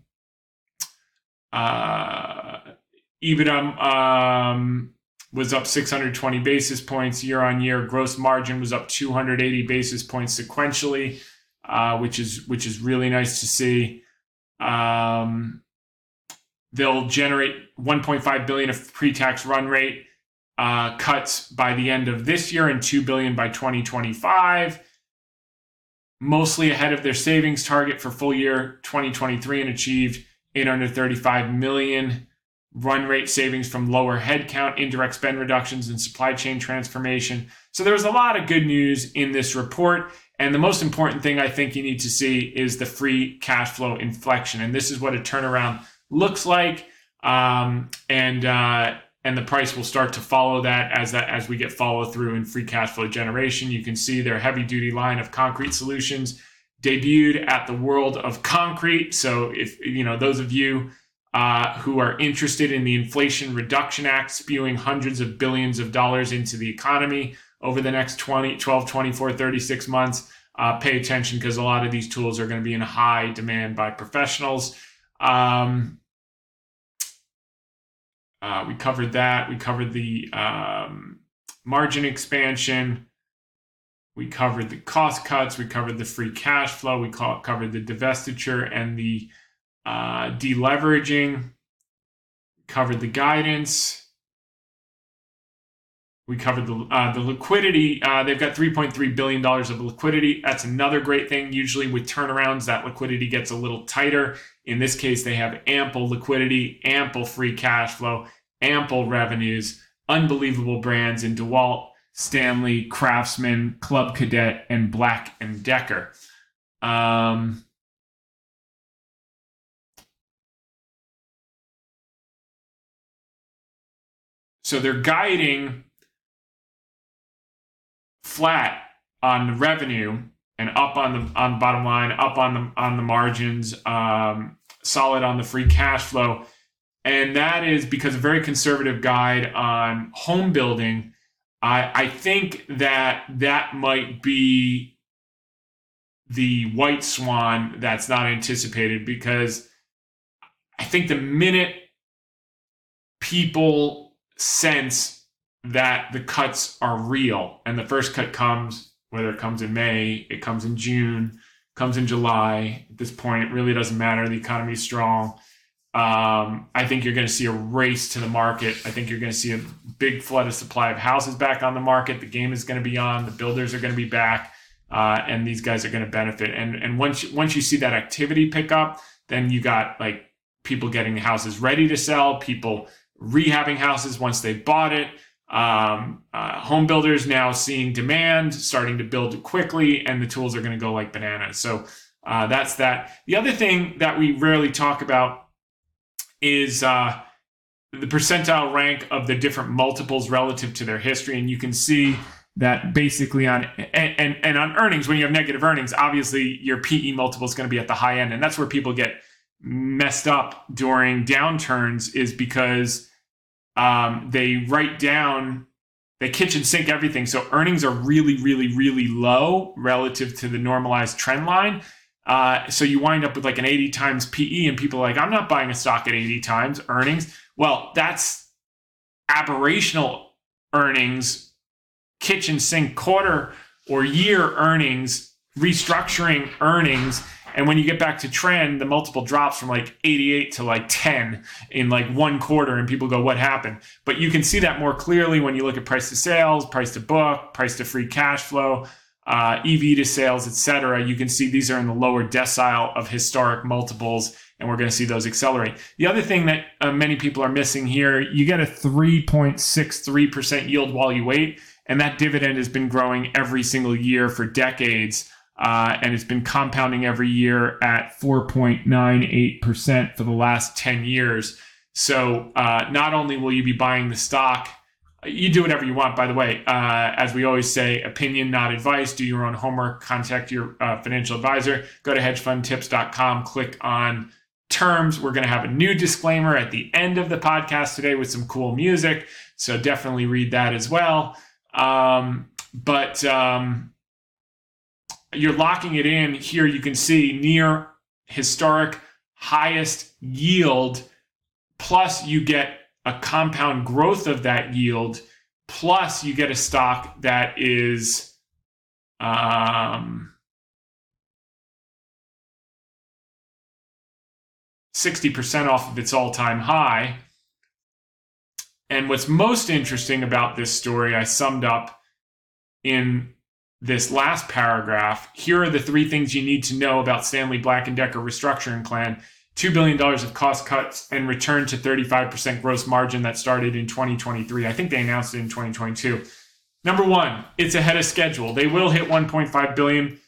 Uh, EBITDA um, was up six hundred twenty basis points year on year. Gross margin was up two hundred eighty basis points sequentially, uh, which is which is really nice to see. Um, they'll generate one point five billion dollars of pre-tax run rate uh, cuts by the end of this year and two billion dollars by twenty twenty-five, mostly ahead of their savings target for full year twenty twenty-three, and achieved eight hundred thirty-five million dollars run rate savings from lower headcount, indirect spend reductions, and supply chain transformation. So there was a lot of good news in this report. And the most important thing I think you need to see is the free cash flow inflection. And this is what a turnaround looks like. Um, and uh, and the price will start to follow that as that as we get follow through in free cash flow generation. You can see their heavy duty line of concrete solutions debuted at the World of Concrete. So if you know those of you Uh, who are interested in the Inflation Reduction Act spewing hundreds of billions of dollars into the economy over the next twenty, twelve, twenty-four, thirty-six months, uh, pay attention because a lot of these tools are going to be in high demand by professionals. Um, uh, we covered that. We covered the um, margin expansion. We covered the cost cuts. We covered the free cash flow. We co- covered the divestiture and the Uh, deleveraging, covered the guidance. We covered the uh, the liquidity. Uh, they've got three point three billion dollars of liquidity. That's another great thing. Usually with turnarounds, that liquidity gets a little tighter. In this case, they have ample liquidity, ample free cash flow, ample revenues, unbelievable brands in DeWalt, Stanley, Craftsman, Club Cadet, and Black and Decker. Um... So they're guiding flat on the revenue and up on the on the bottom line, up on the on the margins, um, solid on the free cash flow, and that is because a very conservative guide on home building. I I think that that might be the white swan that's not anticipated, because I think the minute people sense that the cuts are real, and the first cut comes, whether it comes in May, it comes in June, comes in July, at this point it really doesn't matter, the economy is strong. um, I think you're going to see a race to the market. I think you're going to see a big flood of supply of houses back on the market. The game is going to be on, the builders are going to be back, uh, and these guys are going to benefit. And and once you, once you see that activity pick up, then you got like people getting houses ready to sell, people rehabbing houses once they bought it, um, uh, home builders now seeing demand, starting to build quickly, and the tools are going to go like bananas. So uh, that's that. The other thing that we rarely talk about is uh, the percentile rank of the different multiples relative to their history. And you can see that basically on, and, and, and on earnings, when you have negative earnings, obviously your P E multiple is going to be at the high end. And that's where people get messed up during downturns, is because um, they write down, they kitchen sink everything. So earnings are really, really, really low relative to the normalized trend line. Uh, so you wind up with like an eighty times P E, and people are like, I'm not buying a stock at eighty times earnings. Well, that's aberrational earnings, kitchen sink quarter or year earnings, restructuring earnings. And when you get back to trend, the multiple drops from like eighty-eight to like ten in like one quarter, and people go, what happened? But you can see that more clearly when you look at price to sales, price to book, price to free cash flow, uh, E V to sales, et cetera. You can see these are in the lower decile of historic multiples, and we're going to see those accelerate. The other thing that uh, many people are missing here, you get a three point six three percent yield while you wait, and that dividend has been growing every single year for decades. Uh, and it's been compounding every year at four point nine eight percent for the last ten years. So uh, not only will you be buying the stock, you do whatever you want, by the way. Uh, as we always say, opinion, not advice. Do your own homework. Contact your uh, financial advisor. Go to hedge fund tips dot com. Click on terms. We're going to have a new disclaimer at the end of the podcast today with some cool music. So definitely read that as well. Um, but... Um, You're locking it in here. You can see near historic highest yield, plus you get a compound growth of that yield, plus you get a stock that is um, sixty percent off of its all-time high. And what's most interesting about this story, I summed up in this last paragraph. Here are the three things you need to know about Stanley Black and Decker restructuring plan. two billion dollars of cost cuts and return to thirty-five percent gross margin that started in twenty twenty-three. I think they announced it in twenty twenty-two. Number one, it's ahead of schedule. They will hit one point five billion dollars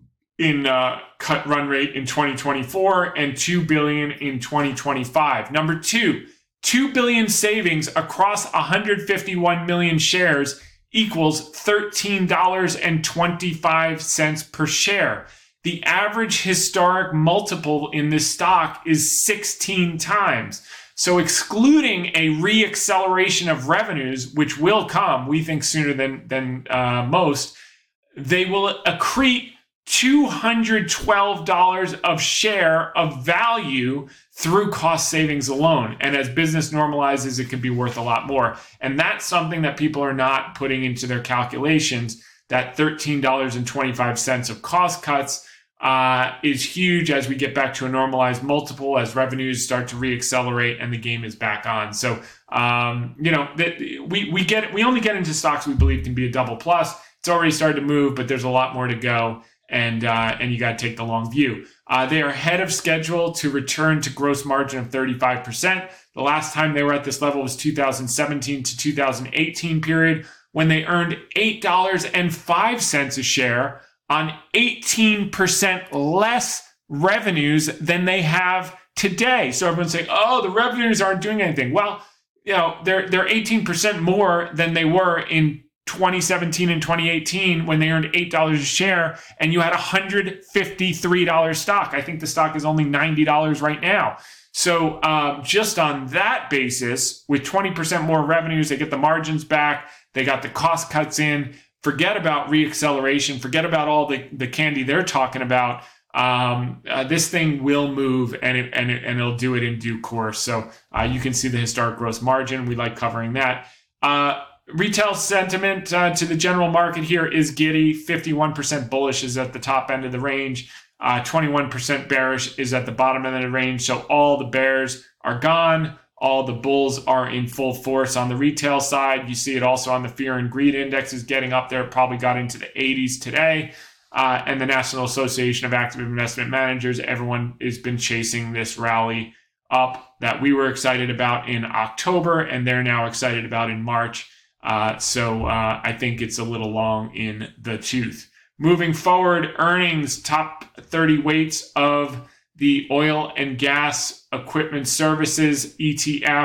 in uh, cut run rate in twenty twenty-four and two billion dollars in twenty twenty-five. Number two, two billion dollars savings across one hundred fifty-one million shares equals thirteen dollars and twenty-five cents per share. The average historic multiple in this stock is sixteen times. So excluding a re-acceleration of revenues, which will come, we think sooner than, than uh, most, they will accrete two hundred twelve dollars of share of value through cost savings alone. And as business normalizes, it could be worth a lot more. And that's something that people are not putting into their calculations. That thirteen dollars and twenty-five cents of cost cuts uh, is huge as we get back to a normalized multiple, as revenues start to reaccelerate and the game is back on. So, um, you know, that we, we get we only get into stocks we believe can be a double plus. It's already started to move, but there's a lot more to go. And uh, and you got to take the long view. Uh, they are ahead of schedule to return to gross margin of thirty-five percent. The last time they were at this level was two thousand seventeen to two thousand eighteen period, when they earned eight dollars and five cents a share on eighteen percent less revenues than they have today. So everyone's saying, oh, the revenues aren't doing anything. Well, you know, they're they're eighteen percent more than they were in twenty seventeen and twenty eighteen when they earned eight dollars a share and you had a one hundred fifty-three dollars stock. I think the stock is only ninety dollars right now. So um, just on that basis, with twenty percent more revenues, they get the margins back, they got the cost cuts in, forget about reacceleration, forget about all the, the candy they're talking about. Um, uh, this thing will move, and it, and, it, and it'll do it in due course. So uh, you can see the historic gross margin. We like covering that. Uh, Retail sentiment uh, to the general market here is giddy. fifty-one percent bullish is at the top end of the range. Uh, twenty-one percent bearish is at the bottom end of the range. So all the bears are gone. All the bulls are in full force on the retail side. You see it also on the fear and greed index is getting up there. Probably got into the eighties today. Uh, and the National Association of Active Investment Managers, everyone has been chasing this rally up that we were excited about in October, and they're now excited about in March. Uh, so uh, I think it's a little long in the tooth. Moving forward, earnings, top thirty weights of the oil and gas equipment services E T F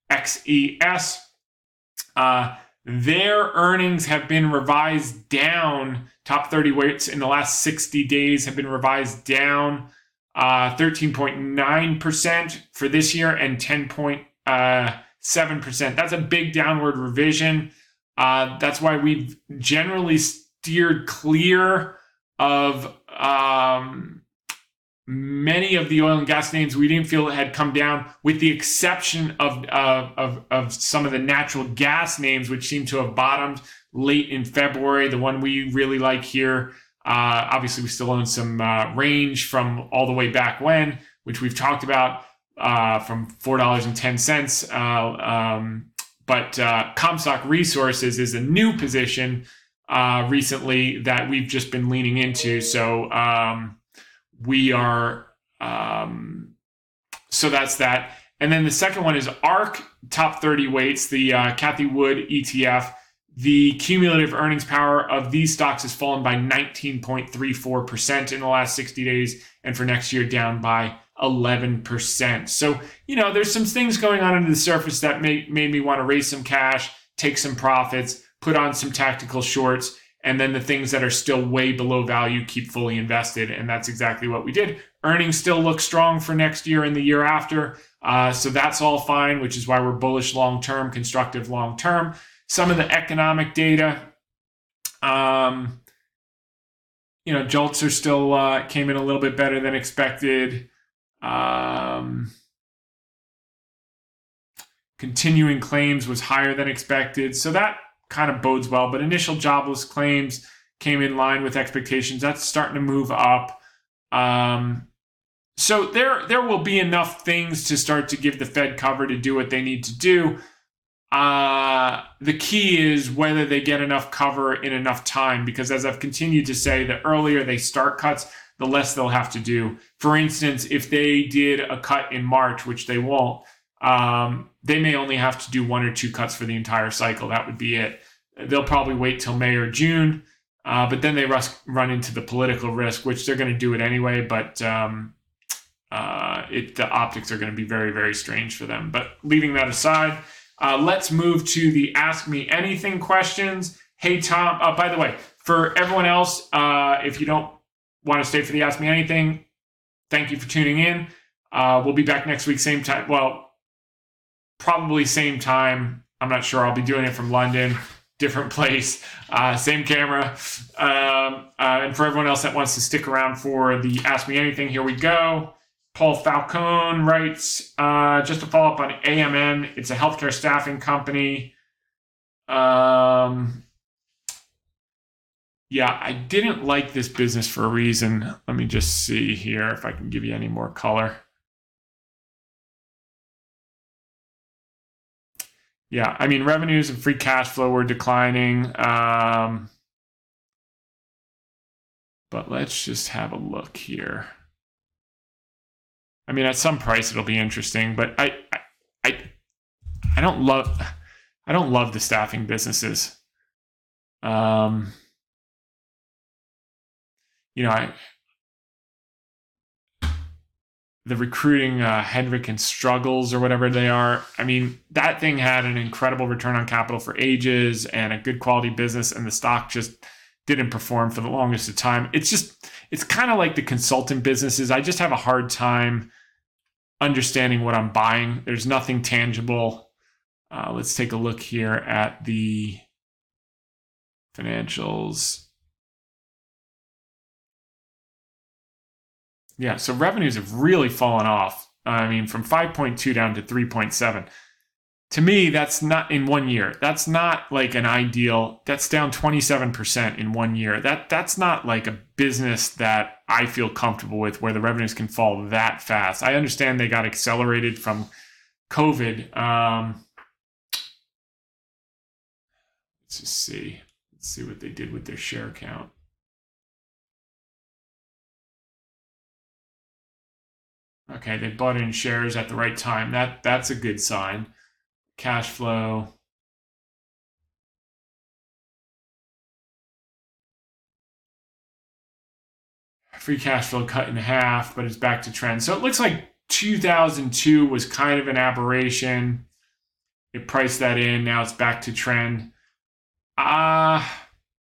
X E S. Uh, their earnings have been revised down. Top thirty weights in the last sixty days have been revised down uh, thirteen point nine percent for this year and ten point seven percent. That's a big downward revision. Uh, that's why we've generally steered clear of um, many of the oil and gas names we didn't feel had come down, with the exception of, uh, of, of some of the natural gas names, which seem to have bottomed late in February. The one we really like here, uh, obviously we still own some uh, Range from all the way back when, which we've talked about, uh, from four dollars and ten cents. Uh, um, but uh, Comstock Resources is a new position uh, recently that we've just been leaning into. So um, we are, um, so that's that. And then the second one is ARK Top thirty Weights, the uh, Cathie Wood E T F. The cumulative earnings power of these stocks has fallen by nineteen point three four percent in the last sixty days, and for next year down by eleven percent. So, you know, there's some things going on under the surface that made, made me want to raise some cash, take some profits, put on some tactical shorts, and then the things that are still way below value, keep fully invested. And that's exactly what we did. Earnings still look strong for next year and the year after. Uh, so that's all fine, which is why we're bullish long-term, constructive long-term. Some of the economic data, um, you know, jolts are still uh, came in a little bit better than expected. Um, continuing claims was higher than expected. So that kind of bodes well. But initial jobless claims came in line with expectations. That's starting to move up. Um, so there, there will be enough things to start to give the Fed cover to do what they need to do. Uh, the key is whether they get enough cover in enough time, because as I've continued to say, the earlier they start cuts, the less they'll have to do. For instance, if they did a cut in March, which they won't, um, they may only have to do one or two cuts for the entire cycle. That would be it. They'll probably wait till May or June, uh, but then they rus- run into the political risk, which they're going to do it anyway, but um, uh, it, the optics are going to be very, very strange for them. But leaving that aside, Uh, let's move to the Ask Me Anything questions. Hey, Tom, uh, by the way, for everyone else, uh, if you don't want to stay for the Ask Me Anything, thank you for tuning in. Uh, we'll be back next week, same time. Well, probably same time. I'm not sure. I'll be doing it from London, different place, uh, same camera. Um, uh, and for everyone else that wants to stick around for the Ask Me Anything, here we go. Paul Falcone writes, uh, just to follow up on A M N, it's a healthcare staffing company. Um, yeah, I didn't like this business for a reason. Let me just see here if I can give you any more color. Yeah, I mean, revenues and free cash flow were declining. Um, but let's just have a look here. I mean, at some price it'll be interesting, but I, I, I, I don't love, I don't love the staffing businesses. Um, you know, I, the recruiting, uh, Hendrick and Struggles or whatever they are. I mean, that thing had an incredible return on capital for ages and a good quality business, and the stock just didn't perform for the longest of time. It's just, it's kind of like the consultant businesses. I just have a hard time understanding what I'm buying. There's nothing tangible. Uh, let's take a look here at the financials. Yeah, so revenues have really fallen off. I mean, from five point two down to three point seven. To me, that's not in one year. That's not like an ideal. That's down twenty-seven percent in one year. That that's not like a business that I feel comfortable with, where the revenues can fall that fast. I understand they got accelerated from COVID. Um, let's just see. Let's see what they did with their share count. Okay, they bought in shares at the right time. That that's a good sign. Cash flow. Free cash flow cut in half, but it's back to trend. So it looks like two thousand two was kind of an aberration. It priced that in. Now it's back to trend. Ah. Uh,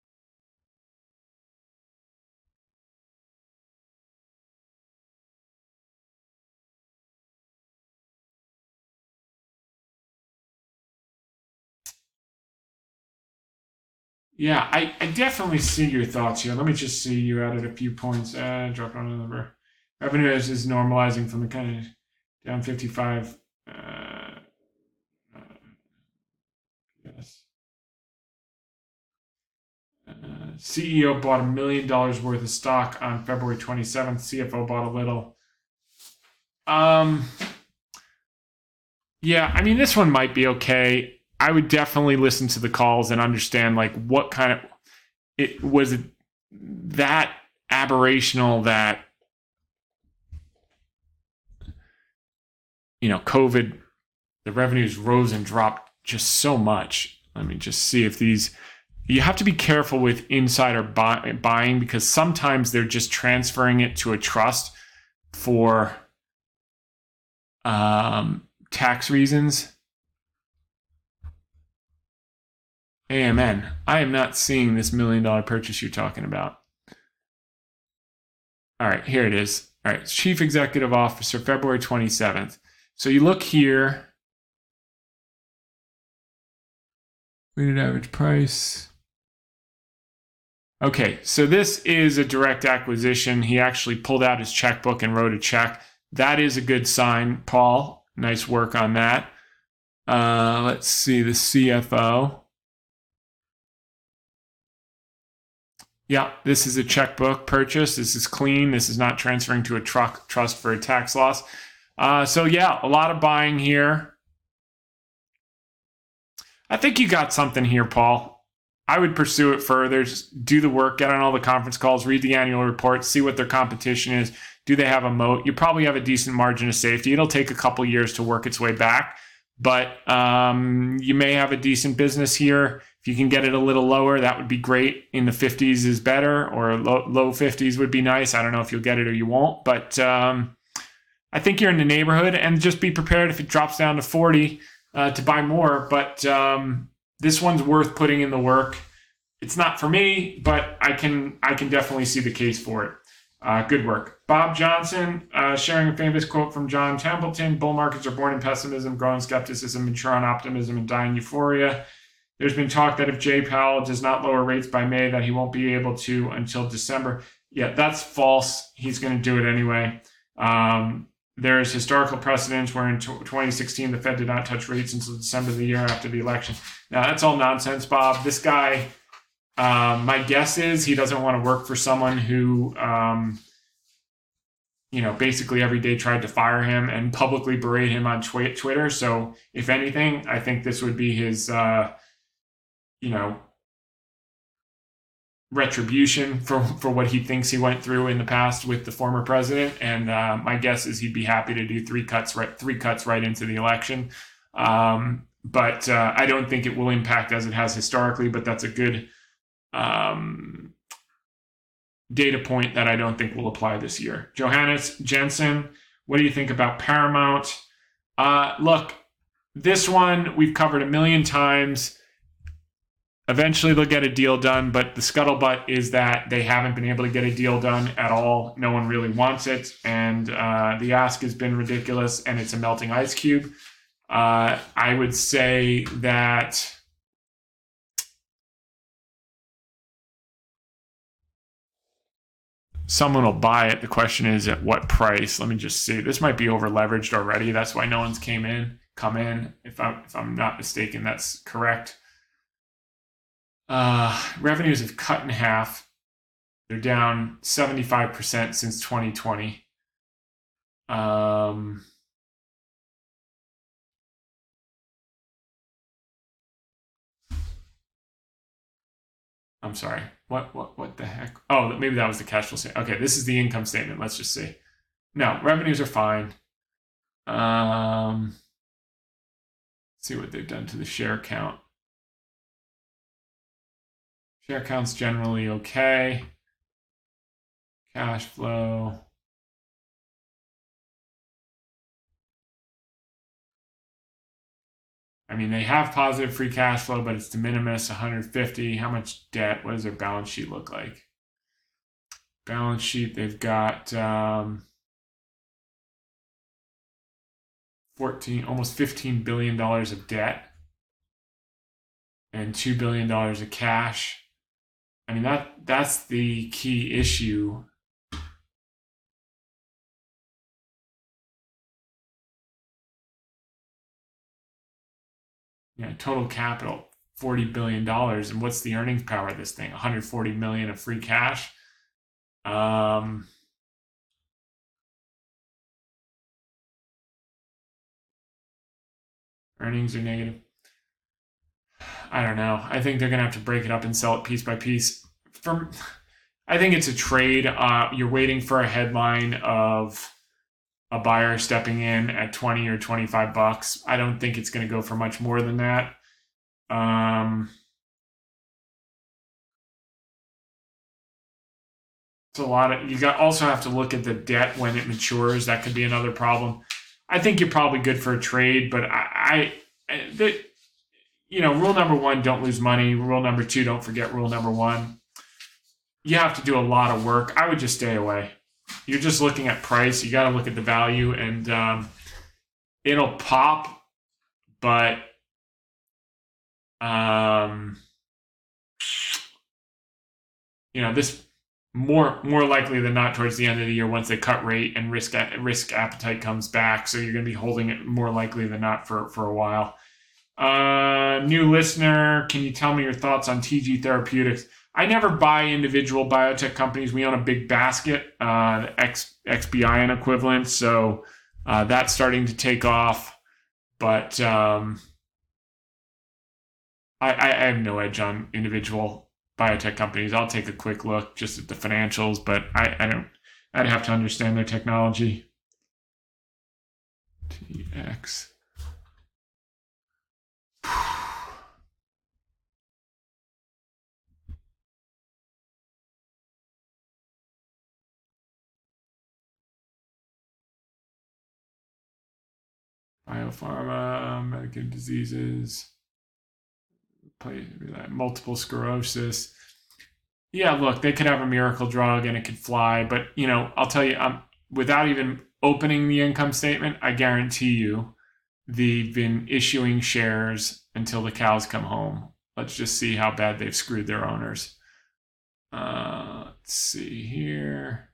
Yeah, I, I definitely see your thoughts here. Let me just see. You added a few points. Uh, drop down a number. Revenue is, is normalizing from the kind of down fifty-five. Uh, uh, yes. Uh, C E O bought a million dollars worth of stock on February twenty-seventh. C F O bought a little. Um. Yeah, I mean, this one might be okay. I would definitely listen to the calls and understand like what kind of it was it that aberrational that you know COVID, the revenues rose and dropped just so much. Let me just see if these. You have to be careful with insider buy, buying because sometimes they're just transferring it to a trust for um, tax reasons. A M N. I am not seeing this million dollar purchase you're talking about. All right, here it is. All right, Chief Executive Officer, February twenty-seventh. So you look here. Weighted average price. Okay, so this is a direct acquisition. He actually pulled out his checkbook and wrote a check. That is a good sign, Paul. Nice work on that. Uh, let's see, the C F O. Yeah, this is a checkbook purchase. This is clean. This is not transferring to a truck trust for a tax loss. Uh, so yeah, a lot of buying here. I think you got something here, Paul. I would pursue it further. Just do the work, get on all the conference calls, read the annual report, see what their competition is. Do they have a moat? You probably have a decent margin of safety. It'll take a couple years to work its way back, but um, you may have a decent business here. If you can get it a little lower, that would be great. In the fifties is better, or low, low fifties would be nice. I don't know if you'll get it or you won't, but um, I think you're in the neighborhood, and just be prepared if it drops down to forty uh, to buy more. But um, this one's worth putting in the work. It's not for me, but I can I can definitely see the case for it. Uh, good work. Bob Johnson uh, sharing a famous quote from John Templeton: "Bull markets are born in pessimism, grow in skepticism, mature in optimism, and die in euphoria." There's been talk that if Jay Powell does not lower rates by May, that he won't be able to until December. Yeah, that's false. He's going to do it anyway. Um, there's historical precedence where in twenty sixteen, the Fed did not touch rates until December of the year after the election. Now, that's all nonsense, Bob. This guy, um, my guess is he doesn't want to work for someone who, um, you know, basically every day tried to fire him and publicly berate him on tw- Twitter. So if anything, I think this would be his... Uh, you know, retribution for, for what he thinks he went through in the past with the former president. And uh, my guess is he'd be happy to do three cuts right, three cuts right into the election. Um, but uh, I don't think it will impact as it has historically, but that's a good um, data point that I don't think will apply this year. Johannes Jensen, what do you think about Paramount? Uh, look, this one we've covered a million times. Eventually they'll get a deal done, but the scuttlebutt is that they haven't been able to get a deal done at all. No one really wants it, and uh, the ask has been ridiculous, and it's a melting ice cube. Uh, I would say that someone will buy it. The question is at what price? Let me just see. This might be over leveraged already. That's why no one's came in. Come in. If I'm if I'm not mistaken, that's correct. Uh, revenues have cut in half. They're down seventy-five percent since twenty twenty. Um, I'm sorry. What what what the heck? Oh, maybe that was the cash flow statement. Okay, this is the income statement. Let's just see. No, revenues are fine. Um, let's see what they've done to the share count. Share count's generally okay. Cash flow. I mean, they have positive free cash flow, but it's de minimis, one hundred fifty. How much debt? What does their balance sheet look like? Balance sheet, they've got um, fourteen, almost fifteen billion dollars of debt and two billion dollars of cash. I mean, that that's the key issue. Yeah, total capital, forty billion dollars. And what's the earnings power of this thing? one hundred forty million dollars of free cash. Um, earnings are negative. I don't know. I think they're going to have to break it up and sell it piece by piece. From, I think it's a trade. Uh, you're waiting for a headline of a buyer stepping in at twenty or twenty-five bucks. I don't think it's going to go for much more than that. Um, it's a lot of, you got also have to look at the debt when it matures. That could be another problem. I think you're probably good for a trade, but I, I the, you know, rule number one, don't lose money. Rule number two, don't forget rule number one. You have to do a lot of work. I would just stay away. You're just looking at price. You got to look at the value, and um, it'll pop, but um, you know, this more more likely than not towards the end of the year, once they cut rate and risk risk appetite comes back. So you're going to be holding it more likely than not for for a while. Uh, new listener, can you tell me your thoughts on T G Therapeutics? I never buy individual biotech companies. We own a big basket, uh, the X, X B I N equivalent. So uh, that's starting to take off. But um, I, I have no edge on individual biotech companies. I'll take a quick look just at the financials, but I, I don't, I'd have to understand their technology. T X. Biopharma, medical diseases, multiple sclerosis. Yeah, look, they could have a miracle drug and it could fly, but you know, I'll tell you, um, without even opening the income statement, I guarantee you, they've been issuing shares until the cows come home. Let's just see how bad they've screwed their owners. Uh, let's see here.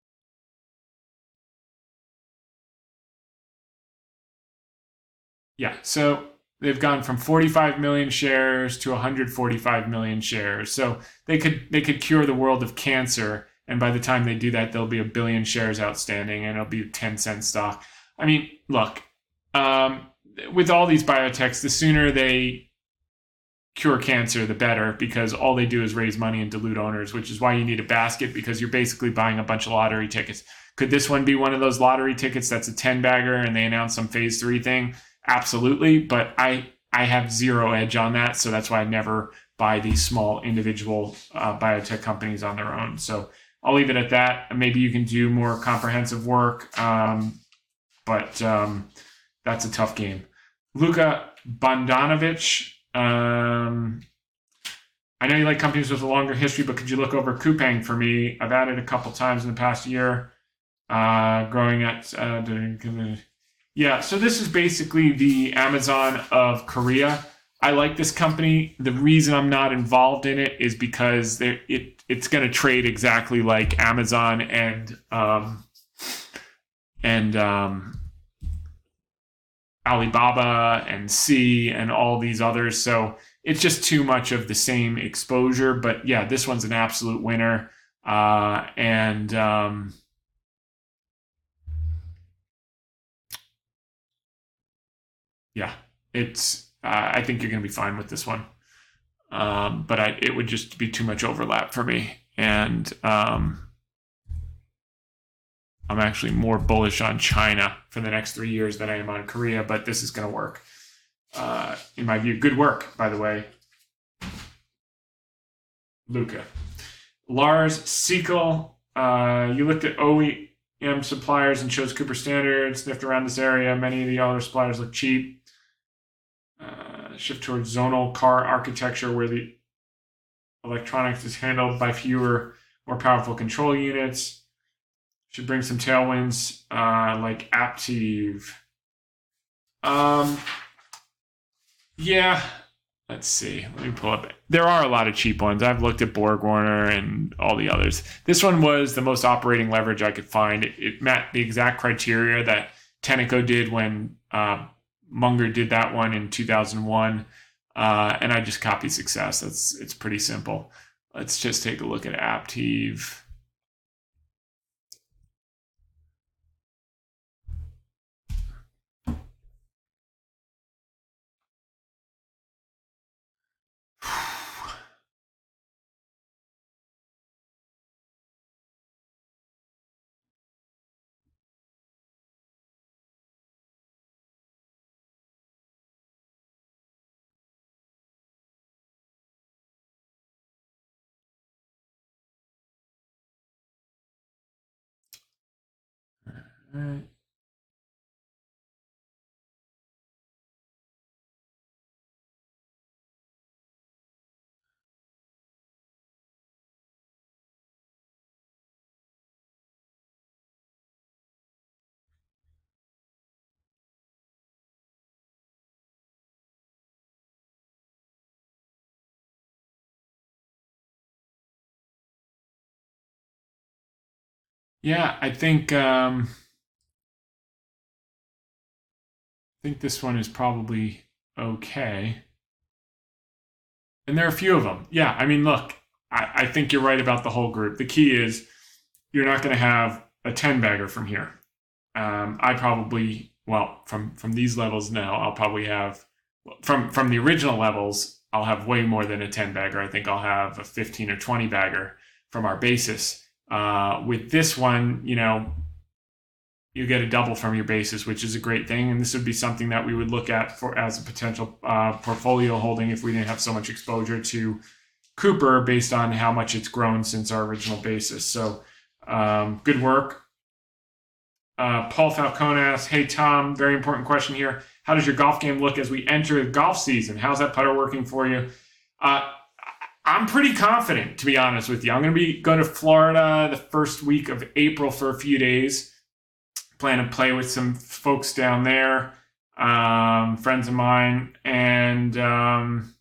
Yeah, so they've gone from forty-five million shares to one hundred forty-five million shares. So they could they could cure the world of cancer, and by the time they do that, there'll be a billion shares outstanding, and it'll be a ten cent stock. I mean, look, um, with all these biotechs, the sooner they cure cancer, the better, because all they do is raise money and dilute owners, which is why you need a basket, because you're basically buying a bunch of lottery tickets. Could this one be one of those lottery tickets that's a ten bagger and they announce some phase three thing? Absolutely, but I I have zero edge on that, so that's why I never buy these small individual uh, biotech companies on their own. So I'll leave it at that. Maybe you can do more comprehensive work, um, but um, that's a tough game. Luka Bondanovic, um, I know you like companies with a longer history, but could you look over Coupang for me? I've added a couple times in the past year, uh, growing at... Uh, Yeah, so this is basically the Amazon of Korea. I like this company. The reason I'm not involved in it is because it it's going to trade exactly like Amazon and um, and um, Alibaba and Sea and all these others. So it's just too much of the same exposure. But yeah, this one's an absolute winner. Uh, and um, yeah, it's. Uh, I think you're going to be fine with this one, um, but I, it would just be too much overlap for me, and um, I'm actually more bullish on China for the next three years than I am on Korea. But this is going to work, uh, in my view. Good work, by the way, Luca. Lars Siekel, uh, you looked at O E M suppliers and chose Cooper Standard, sniffed around this area. Many of the other suppliers look cheap. Uh, shift towards zonal car architecture where the electronics is handled by fewer, more powerful control units. Should bring some tailwinds uh, like Aptiv. Um, yeah, let's see. Let me pull up. There are a lot of cheap ones. I've looked at BorgWarner and all the others. This one was the most operating leverage I could find. It, it met the exact criteria that Tenneco did when uh, Munger did that one in two thousand one. Uh, and I just copied success. That's it's pretty simple. Let's just take a look at Aptiv. All right. Yeah, I think um, I think this one is probably okay. And there are a few of them. Yeah, I mean, look, I, I think you're right about the whole group. The key is you're not going to have a ten bagger from here. Um, I probably, well, from from these levels now, I'll probably have from from the original levels, I'll have way more than a ten bagger. I think I'll have a fifteen or twenty bagger from our basis. Uh, with this one, you know, you get a double from your basis, which is a great thing. And this would be something that we would look at for as a potential uh, portfolio holding if we didn't have so much exposure to Cooper based on how much it's grown since our original basis. So um, good work. Uh, Paul Falcone asks, hey, Tom, very important question here. How does your golf game look as we enter the golf season? How's that putter working for you? Uh, I'm pretty confident, to be honest with you. I'm going to be going to Florida the first week of April for a few days. Plan to play with some folks down there, um, friends of mine, and um,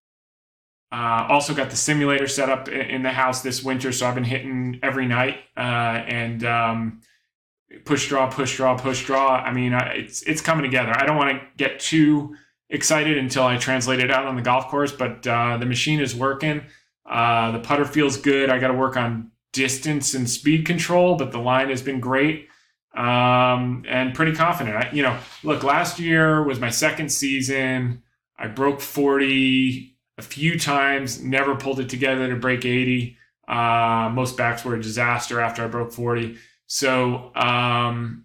uh, also got the simulator set up in the house this winter. So I've been hitting every night uh, and um, push draw, push draw, push draw. I mean, it's it's coming together. I don't want to get too excited until I translate it out on the golf course, but uh, the machine is working. Uh, the putter feels good. I got to work on distance and speed control, but the line has been great. Um, and pretty confident. I, you know, look, last year was my second season. I broke forty a few times, never pulled it together to break eighty. Uh, most backs were a disaster after I broke forty. So, um,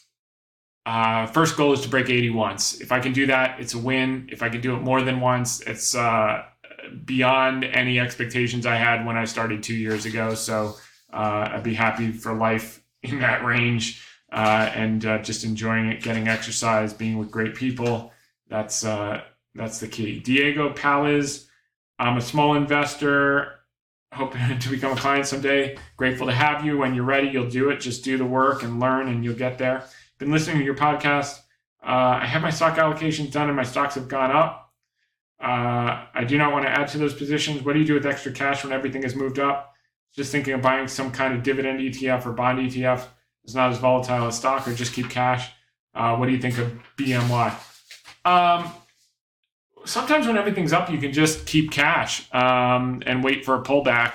uh, first goal is to break eighty once. If I can do that, it's a win. If I can do it more than once, it's, uh, beyond any expectations I had when I started two years ago. So, uh, I'd be happy for life in that range. Uh, and uh, just enjoying it, getting exercise, being with great people. That's uh, that's the key. Diego Paliz, I'm a small investor, hoping to become a client someday. Grateful to have you. When you're ready, you'll do it. Just do the work and learn, and you'll get there. Been listening to your podcast. Uh, I have my stock allocations done, and my stocks have gone up. Uh, I do not want to add to those positions. What do you do with extra cash when everything has moved up? Just thinking of buying some kind of dividend E T F or bond E T F. It's not as volatile as stock, or just keep cash. Uh, what do you think of B M Y? Um, sometimes when everything's up, you can just keep cash um, and wait for a pullback,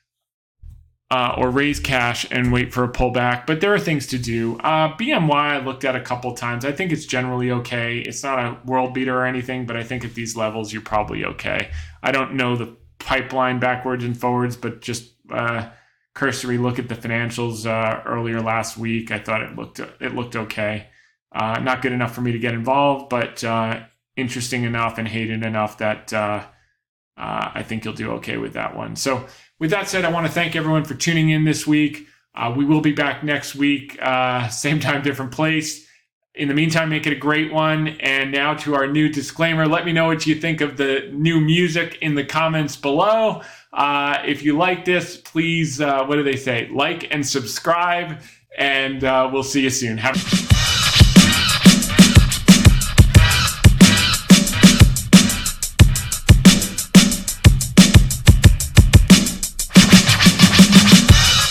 uh, or raise cash and wait for a pullback. But there are things to do. Uh, B M Y I looked at a couple times. I think it's generally okay. It's not a world beater or anything, but I think at these levels, you're probably okay. I don't know the pipeline backwards and forwards, but just uh, cursory look at the financials uh, earlier last week. I thought it looked it looked okay. Uh, not good enough for me to get involved, but uh, interesting enough and hated enough that uh, uh, I think you'll do okay with that one. So with that said, I want to thank everyone for tuning in this week. Uh, we will be back next week, uh, same time, different place. In the meantime, make it a great one. And now to our new disclaimer. Let me know what you think of the new music in the comments below. Uh, if you like this, please, uh, what do they say? Like and subscribe, and uh, we'll see you soon. Have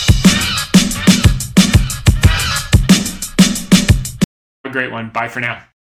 a great one. Bye for now.